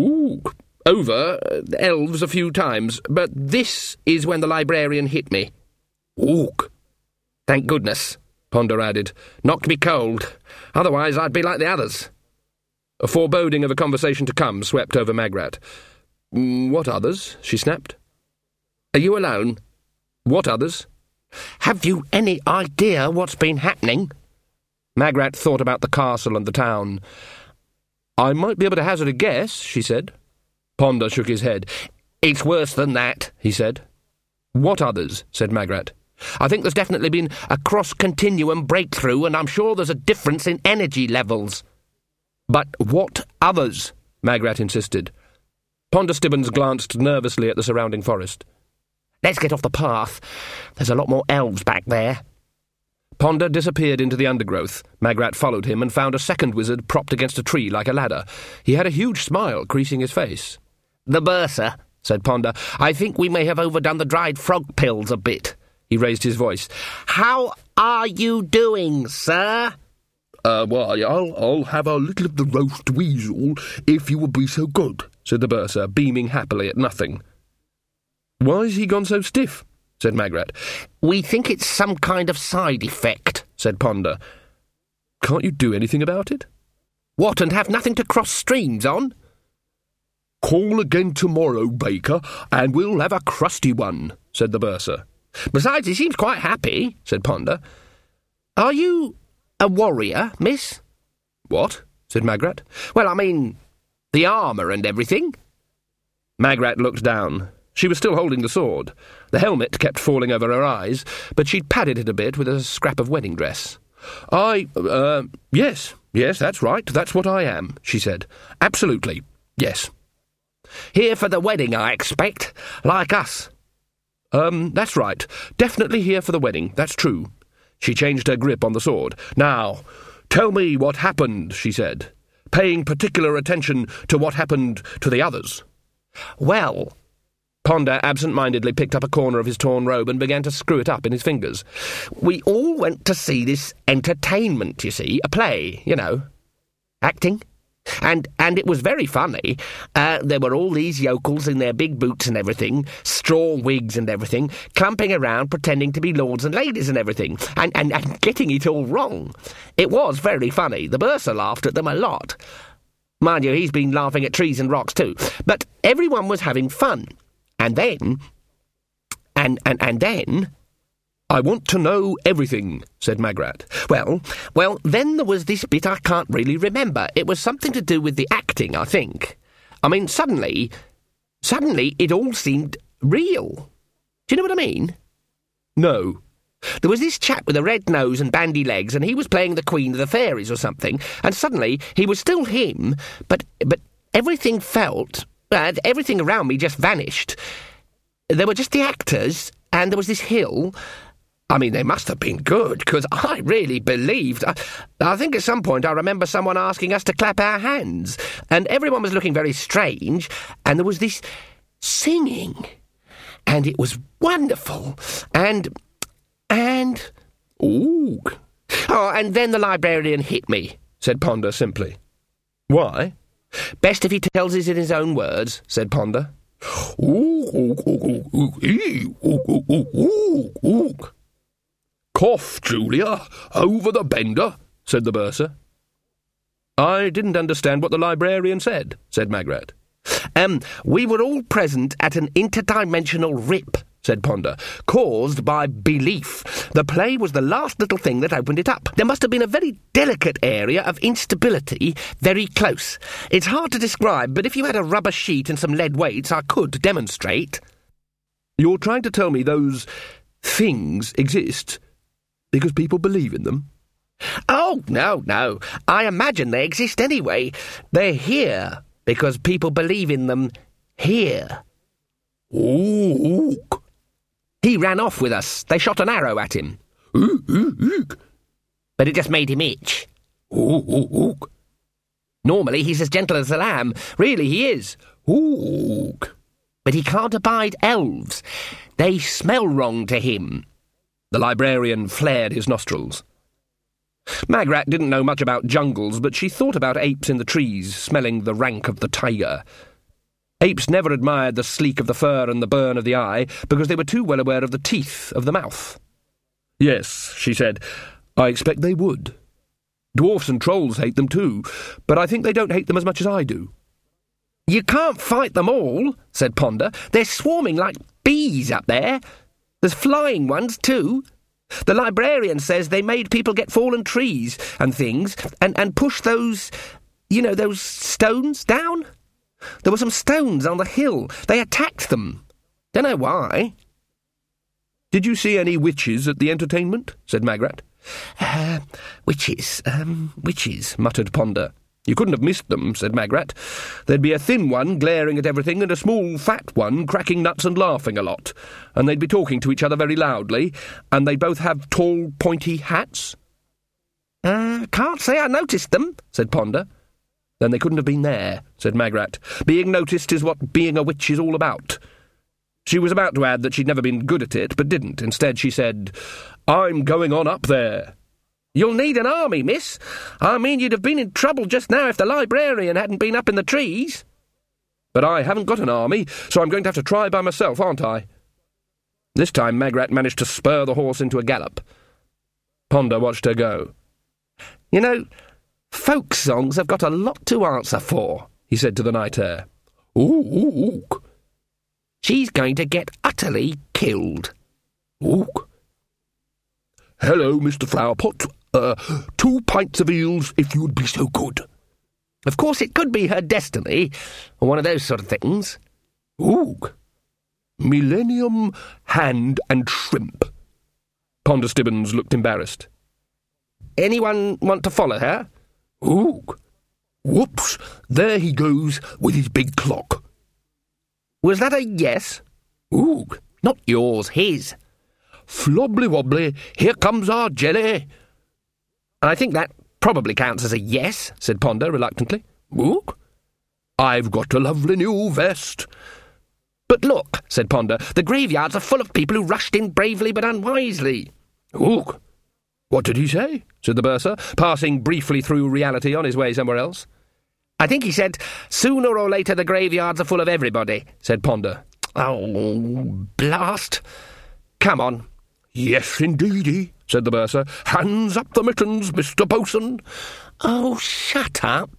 over elves a few times, but this is when the librarian hit me. Ook! Thank goodness, Ponder added. Knocked me cold. Otherwise I'd be like the others. A foreboding of a conversation to come swept over Magrat. What others? She snapped. Are you alone? What others? Have you any idea what's been happening? Magrat thought about the castle and the town. I might be able to hazard a guess, she said. Ponder shook his head. It's worse than that, he said. What others? Said Magrat. I think there's definitely been a cross-continuum breakthrough, and I'm sure there's a difference in energy levels. But what others? Magrat insisted. Ponder Stibbons glanced nervously at the surrounding forest. Let's get off the path. There's a lot more elves back there. Ponder disappeared into the undergrowth. Magrat followed him and found a second wizard propped against a tree like a ladder. He had a huge smile creasing his face. The bursar, said Ponder. I think we may have overdone the dried frog pills a bit. He raised his voice. How are you doing, sir? Why, I'll have a little of the roast weasel, if you will be so good, said the bursar, beaming happily at nothing. Why's he gone so stiff? Said Magrat. We think it's some kind of side effect, said Ponder. Can't you do anything about it? What, and have nothing to cross streams on? Call again tomorrow, Baker, and we'll have a crusty one, said the bursar. Besides, he seems quite happy, said Ponder. Are you a warrior, miss? What? Said Magrat. Well, I mean, the armour and everything. Magrat looked down. She was still holding the sword. The helmet kept falling over her eyes, but she'd padded it a bit with a scrap of wedding dress. Yes, that's right, that's what I am, she said. Absolutely, yes. Here for the wedding, I expect, like us. That's right. Definitely here for the wedding, that's true. She changed her grip on the sword. Now, tell me what happened, she said, paying particular attention to what happened to the others. Well... Ponder absent-mindedly picked up a corner of his torn robe and began to screw it up in his fingers. We all went to see this entertainment, you see, a play, acting. And it was very funny. There were all these yokels in their big boots and everything, straw wigs and everything, clumping around pretending to be lords and ladies and everything, and getting it all wrong. It was very funny. The bursar laughed at them a lot. Mind you, he's been laughing at trees and rocks too. But everyone was having fun. And then... And then... I want to know everything, said Magrat. Well, then there was this bit I can't really remember. It was something to do with the acting, I think. I mean, suddenly it all seemed real. Do you know what I mean? No. There was this chap with a red nose and bandy legs, and he was playing the Queen of the Fairies or something, and suddenly he was still him, but everything felt... everything around me just vanished. There were just the actors, and there was this hill, I mean, they must have been good, because I really believed... I think at some point I remember someone asking us to clap our hands, and everyone was looking very strange, and there was this singing, and it was wonderful, and... Ooh. Oh, and then the librarian hit me, said Ponder simply. Why? Best if he tells us in his own words, said Ponder. Cough, Julia, over the bender, said the bursar. I didn't understand what the librarian said, said Magrat. We were all present at an interdimensional rip, said Ponder, caused by belief. The play was the last little thing that opened it up. There must have been a very delicate area of instability very close. It's hard to describe, but if you had a rubber sheet and some lead weights, I could demonstrate. You're trying to tell me those things exist because people believe in them? Oh, no. I imagine they exist anyway. They're here because people believe in them here. Ooh. He ran off with us. They shot an arrow at him. But it just made him itch. Normally he's as gentle as a lamb. Really, he is. But he can't abide elves. They smell wrong to him. The librarian flared his nostrils. Magrat didn't know much about jungles, but she thought about apes in the trees, smelling the rank of the tiger. Apes never admired the sleek of the fur and the burn of the eye, because they were too well aware of the teeth of the mouth. Yes, she said, I expect they would. Dwarfs and trolls hate them too, but I think they don't hate them as much as I do. You can't fight them all, said Ponder. They're swarming like bees up there. There's flying ones too. The librarian says they made people get fallen trees and things, and push those, those stones down. There were some stones on the hill. They attacked them. Don't know why. Did you see any witches at the entertainment? Said Magrat. Witches, muttered Ponder. You couldn't have missed them, said Magrat. There'd be a thin one glaring at everything and a small fat one cracking nuts and laughing a lot. And they'd be talking to each other very loudly, and they'd both have tall, pointy hats. Can't say I noticed them, said Ponder. Then they couldn't have been there, said Magrat. Being noticed is what being a witch is all about. She was about to add that she'd never been good at it, but didn't. Instead, she said, I'm going on up there. You'll need an army, miss. I mean, you'd have been in trouble just now if the librarian hadn't been up in the trees. But I haven't got an army, so I'm going to have to try by myself, aren't I? This time Magrat managed to spur the horse into a gallop. Ponder watched her go. Folk songs have got a lot to answer for, he said to the night air. Ooh. She's going to get utterly killed. Ooh. Hello, Mr. Flowerpot. 2 pints of eels, if you would be so good. Of course it could be her destiny, or one of those sort of things. Ooh. Millennium, hand and shrimp. Ponder Stibbons looked embarrassed. Anyone want to follow her? Ooh. Whoops, there he goes with his big clock. Was that a yes? Ooh. Not yours, his. Flobbly-wobbly, here comes our jelly. I think that probably counts as a yes, said Ponder reluctantly. Ooh. I've got a lovely new vest. But look, said Ponder, the graveyards are full of people who rushed in bravely but unwisely. Ooh. What did he say? Said the bursar, passing briefly through reality on his way somewhere else. I think he said, sooner or later the graveyards are full of everybody, said Ponder. Oh, blast. Come on. Yes, indeedy, said the bursar. Hands up the mittens, Mr. Bo'sun. Oh, shut up.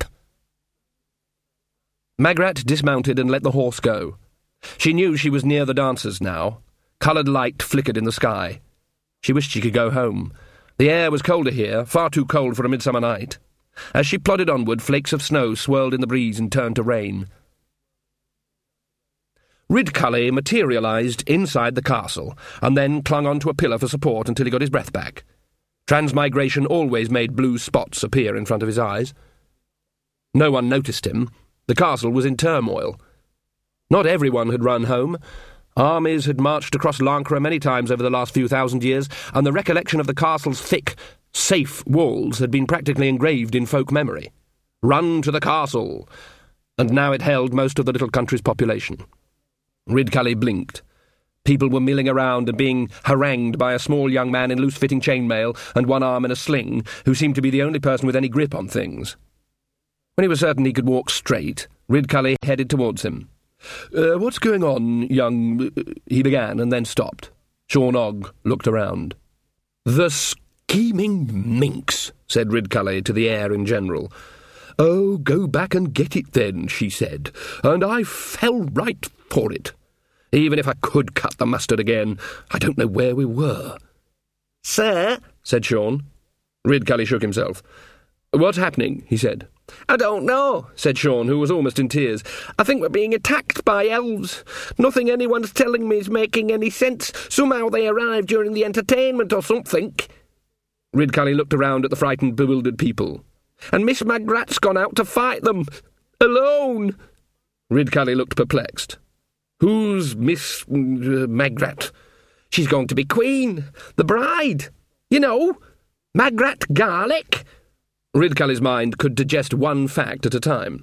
Magrat dismounted and let the horse go. She knew she was near the dancers now. Coloured light flickered in the sky. She wished she could go home. The air was colder here, far too cold for a midsummer night. As she plodded onward, flakes of snow swirled in the breeze and turned to rain. Ridcully materialised inside the castle, and then clung onto a pillar for support until he got his breath back. Transmigration always made blue spots appear in front of his eyes. No one noticed him. The castle was in turmoil. Not everyone had run home. Armies had marched across Lancre many times over the last few thousand years, and the recollection of the castle's thick, safe walls had been practically engraved in folk memory. Run to the castle! And now it held most of the little country's population. Ridcully blinked. People were milling around and being harangued by a small young man in loose-fitting chainmail and one arm in a sling, who seemed to be the only person with any grip on things. When he was certain he could walk straight, Ridcully headed towards him. "What's going on, young—" he began, and then stopped. Sean Ogg looked around. "The scheming minx," said Ridcully to the air in general. "Oh, go back and get it then," she said, "and I fell right for it. Even if I could cut the mustard again, I don't know where we were." "Sir," said Sean. Ridcully shook himself. "What's happening?" he said. "I don't know," said Sean, who was almost in tears. "I think we're being attacked by elves. Nothing anyone's telling me is making any sense. Somehow they arrived during the entertainment or something." Ridcully looked around at the frightened, bewildered people. "And Miss Magrat's gone out to fight them. Alone." Ridcully looked perplexed. "Who's Miss Magrat?" "She's going to be Queen. The bride. You know, Magrat Garlic." Ridcully's mind could digest one fact at a time.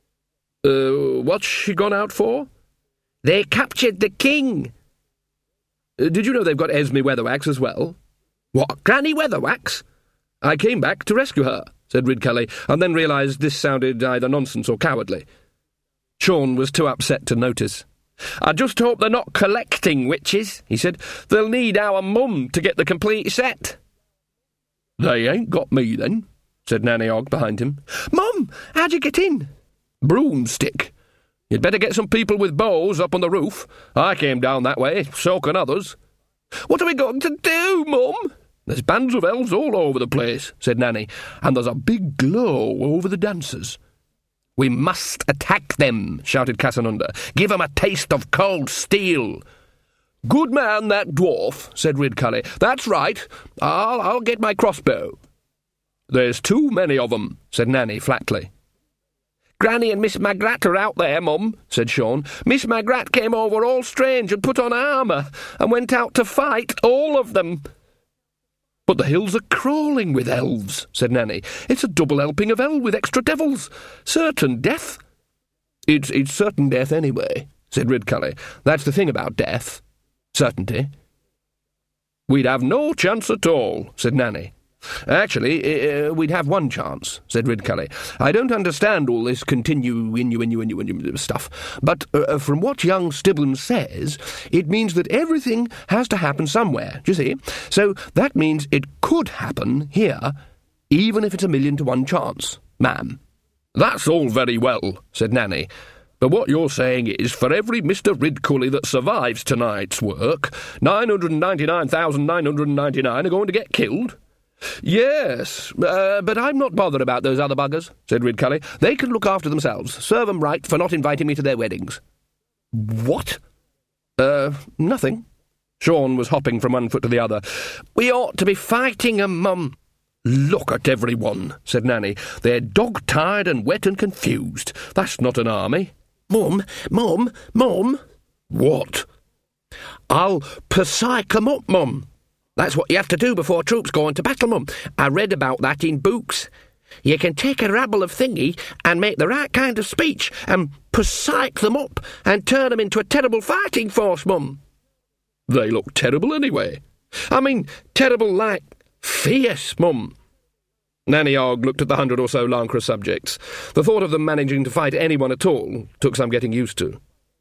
What's she gone out for?" "They captured the king." "Did you know they've got Esme Weatherwax as well?" "What, Granny Weatherwax?" "I came back to rescue her," said Ridcully, and then realised this sounded either nonsense or cowardly. Sean was too upset to notice. "I just hope they're not collecting witches," he said. "They'll need our mum to get the complete set." "They ain't got me, then," said Nanny Ogg behind him. "Mum, how'd you get in?" "Broomstick. You'd better get some people with bows up on the roof. I came down that way, so can others." "What are we going to do, Mum?" "There's bands of elves all over the place," said Nanny, "and there's a big glow over the dancers." "We must attack them," shouted Casanunda. "Give 'em a taste of cold steel." "Good man, that dwarf," said Ridcully. "That's right. I'll get my crossbow." "There's too many of 'em," said Nanny flatly. "Granny and Miss Magrat are out there, Mum," said Sean. "Miss Magrat came over all strange and put on armour, and went out to fight, all of them." "But the hills are crawling with elves," said Nanny. "It's a double helping of hell with extra devils. Certain death." It's certain death anyway," said Ridcully. "That's the thing about death. Certainty." "We'd have no chance at all," said Nanny. "Actually, we'd have one chance," said Ridcully. "I don't understand all this innu stuff, but from what young Stibbons says, it means that everything has to happen somewhere, do you see? So that means it could happen here, even if it's 1,000,000 to 1 chance, ma'am." "That's all very well," said Nanny. "But what you're saying is, for every Mr. Ridcully that survives tonight's work, 999,999 are going to get killed?" "Yes, but I'm not bothered about those other buggers," said Ridcully. "They can look after themselves. Serve 'em right for not inviting me to their weddings." "What?" Nothing." Sean was hopping from one foot to the other. "We ought to be fighting 'em, Mum." "Look at everyone," said Nanny. "They're dog-tired and wet and confused. That's not an army." Mum. "What?" "I'll psych 'em up, Mum. That's what you have to do before troops go into battle, Mum. I read about that in books. You can take a rabble of thingy and make the right kind of speech and psych them up and turn them into a terrible fighting force, Mum." "They look terrible anyway." "I mean, terrible like fierce, Mum." Nanny Ogg looked at the 100 or so Lancre subjects. The thought of them managing to fight anyone at all took some getting used to.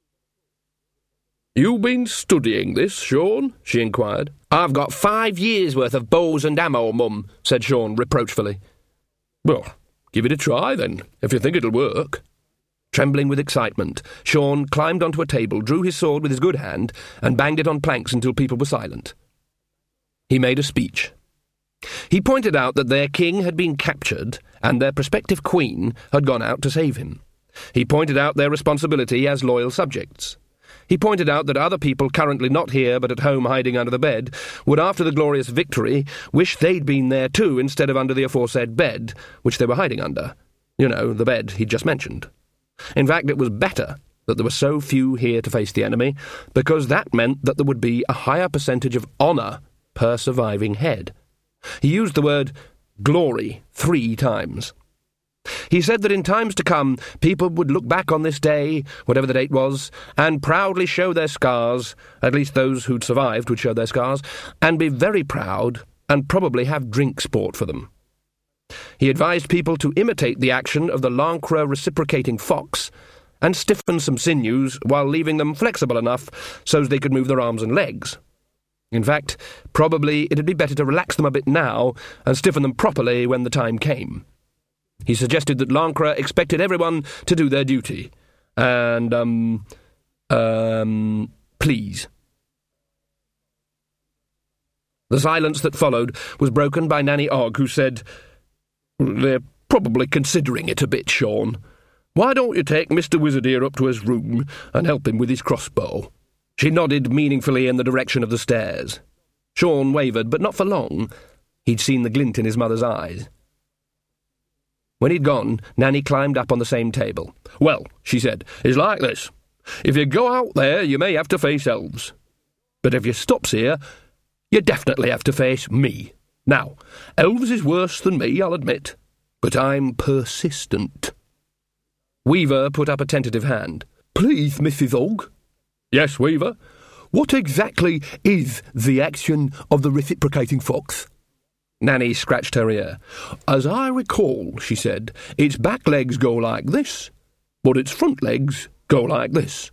"You been studying this, Sean?" she inquired. "I've got 5 years' worth of bows and ammo, Mum," said Sean reproachfully. "Well, give it a try, then, if you think it'll work." Trembling with excitement, Sean climbed onto a table, drew his sword with his good hand, and banged it on planks until people were silent. He made a speech. He pointed out that their king had been captured, and their prospective queen had gone out to save him. He pointed out their responsibility as loyal subjects. He pointed out that other people currently not here but at home hiding under the bed would, after the glorious victory, wish they'd been there too instead of under the aforesaid bed, which they were hiding under. You know, the bed he'd just mentioned. In fact, it was better, that there were so few here to face the enemy, because that meant that there would be a higher percentage of honour per surviving head. He used the word glory 3 times. He said that in times to come, people would look back on this day, whatever the date was, and proudly show their scars, at least those who'd survived would show their scars, and be very proud, and probably have drink sport for them. He advised people to imitate the action of the Lancre reciprocating fox, and stiffen some sinews while leaving them flexible enough so they could move their arms and legs. In fact, probably it'd be better to relax them a bit now and stiffen them properly when the time came. He suggested that Lancre expected everyone to do their duty. And, please. The silence that followed was broken by Nanny Ogg, who said, "They're probably considering it a bit, Sean. Why don't you take Mr. Wizardier up to his room and help him with his crossbow?" She nodded meaningfully in the direction of the stairs. Sean wavered, but not for long. He'd seen the glint in his mother's eyes. When he'd gone, Nanny climbed up on the same table. "Well," she said, "it's like this. If you go out there, you may have to face elves. But if you stops here, you definitely have to face me. Now, elves is worse than me, I'll admit, but I'm persistent." Weaver put up a tentative hand. "Please, Mrs. Ogg." "Yes, Weaver?" "What exactly is the action of the reciprocating fox?" Nanny scratched her ear. "As I recall," she said, "its back legs go like this, but its front legs go like this."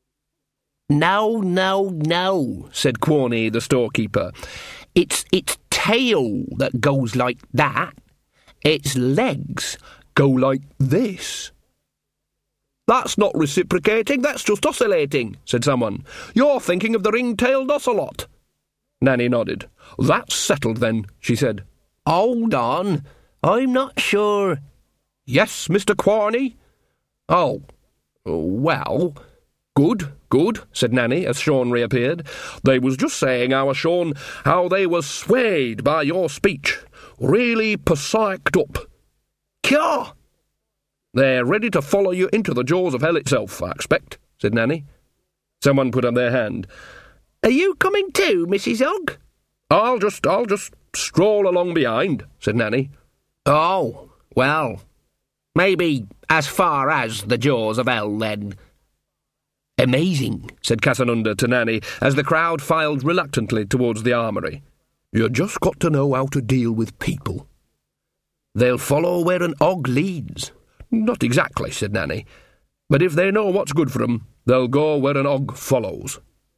No, said Quorney, the storekeeper. It's tail that goes like that. Its legs go like this." "That's not reciprocating, that's just oscillating," said someone. "You're thinking of the ring-tailed ocelot." Nanny nodded. "That's settled, then," she said. "Hold on, I'm not sure." "Yes, Mr. Quorney?" "Oh, well, good," said Nanny, as Sean reappeared. "They was just saying, our Sean, how they was swayed by your speech. Really psyched up. Kya! They're ready to follow you into the jaws of hell itself, I expect," said Nanny. Someone put up their hand. "Are you coming too, Mrs. Ogg?" I'll just stroll along behind," said Nanny. "Oh, well, maybe as far as the jaws of hell, then." "Amazing," said Casanunda to Nanny, as the crowd filed reluctantly towards the armoury. "You just got to know how to deal with people." "They'll follow where an Ogg leads." "Not exactly," said Nanny. "But if they know what's good for 'em, they'll go where an Ogg follows."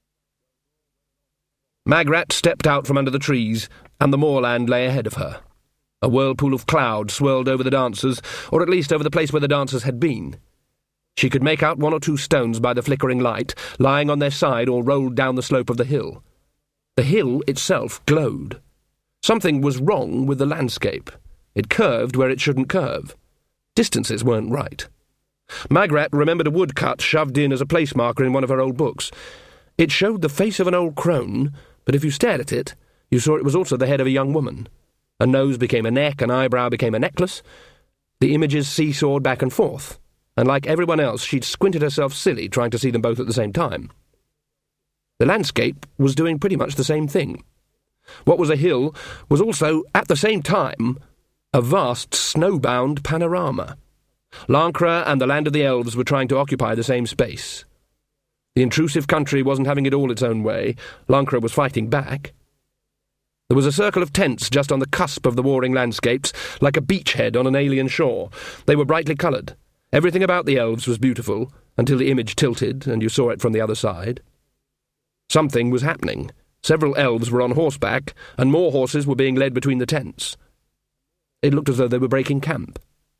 Magrat stepped out from under the trees, and the moorland lay ahead of her. A whirlpool of cloud swirled over the dancers, or at least over the place where the dancers had been. She could make out 1 or 2 stones by the flickering light, lying on their side or rolled down the slope of the hill. The hill itself glowed. Something was wrong with the landscape. It curved where it shouldn't curve. Distances weren't right. Magrat remembered a woodcut shoved in as a place marker in one of her old books. It showed the face of an old crone, but if you stared at it, you saw it was also the head of a young woman. A nose became a neck, an eyebrow became a necklace. The images seesawed back and forth, and like everyone else, she'd squinted herself silly trying to see them both at the same time. The landscape was doing pretty much the same thing. What was a hill was also, at the same time, a vast snowbound panorama. Lancre and the land of the elves were trying to occupy the same space. The intrusive country wasn't having it all its own way. Lancre was fighting back. There was a circle of tents just on the cusp of the warring landscapes, like a beachhead on an alien shore. They were brightly coloured. Everything about the elves was beautiful, until the image tilted and you saw it from the other side. Something was happening. Several elves were on horseback, and more horses were being led between the tents. It looked as though they were breaking camp.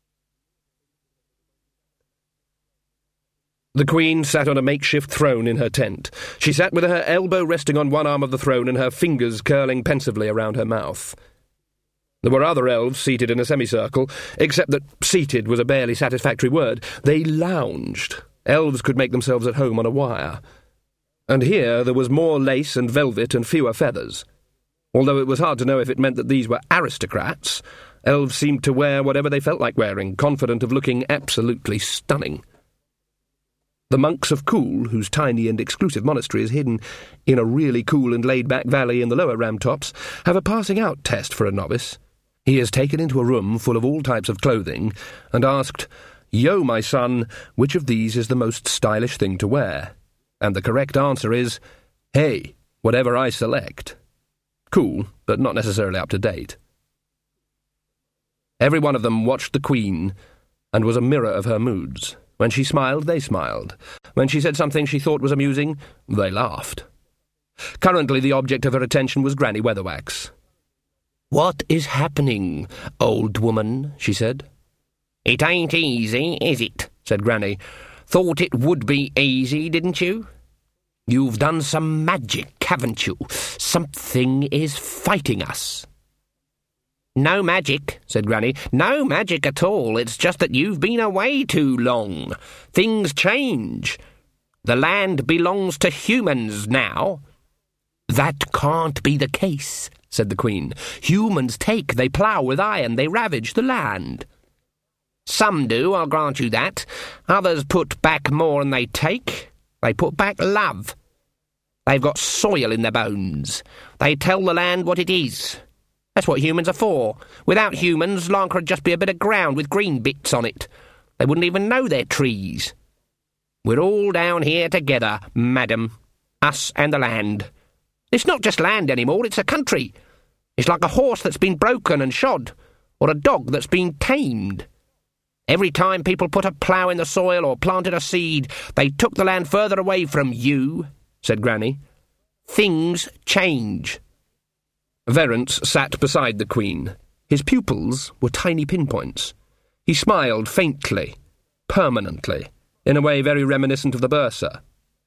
The Queen sat on a makeshift throne in her tent. She sat with her elbow resting on one arm of the throne and her fingers curling pensively around her mouth. There were other elves seated in a semicircle, except that seated was a barely satisfactory word. They lounged. Elves could make themselves at home on a wire. And here there was more lace and velvet and fewer feathers. Although it was hard to know if it meant that these were aristocrats, elves seemed to wear whatever they felt like wearing, confident of looking absolutely stunning. The monks of Cool, whose tiny and exclusive monastery is hidden in a really cool and laid-back valley in the lower Ramtops, have a passing-out test for a novice. He is taken into a room full of all types of clothing and asked, "Yo, my son, which of these is the most stylish thing to wear?" And the correct answer is, "Hey, whatever I select." Cool, but not necessarily up to date. Every one of them watched the Queen and was a mirror of her moods. When she smiled, they smiled. When she said something she thought was amusing, they laughed. Currently the object of her attention was Granny Weatherwax. "What is happening, old woman?" she said. "It ain't easy, is it?" said Granny. "Thought it would be easy, didn't you? You've done some magic, haven't you? Something is fighting us." "No magic," said Granny. "No magic at all. It's just that you've been away too long. Things change. The land belongs to humans now." "That can't be the case," said the Queen. "Humans take, they plough with iron, they ravage the land." "Some do, I'll grant you that. Others put back more than they take. They put back love. They've got soil in their bones. They tell the land what it is. That's what humans are for. Without humans, Lanka would just be a bit of ground with green bits on it. They wouldn't even know they're trees. We're all down here together, madam. Us and the land. It's not just land anymore, it's a country. It's like a horse that's been broken and shod, or a dog that's been tamed. Every time people put a plough in the soil or planted a seed, they took the land further away from you," said Granny. "Things change." Verence sat beside the Queen. His pupils were tiny pinpoints. He smiled faintly, permanently, in a way very reminiscent of the bursar.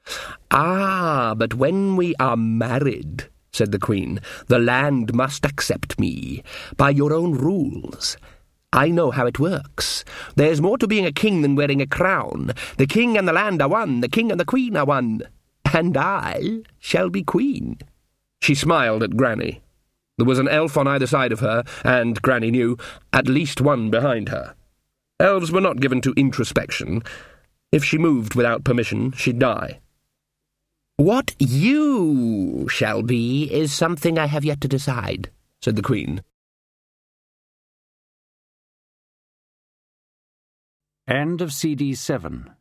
"Ah, but when we are married," said the Queen, "the land must accept me, by your own rules. I know how it works. There's more to being a king than wearing a crown. The king and the land are one, the king and the Queen are one. And I shall be Queen." She smiled at Granny. There was an elf on either side of her, and, Granny knew, at least one behind her. Elves were not given to introspection. If she moved without permission, she'd die. "What you shall be is something I have yet to decide," said the Queen. End of CD 7.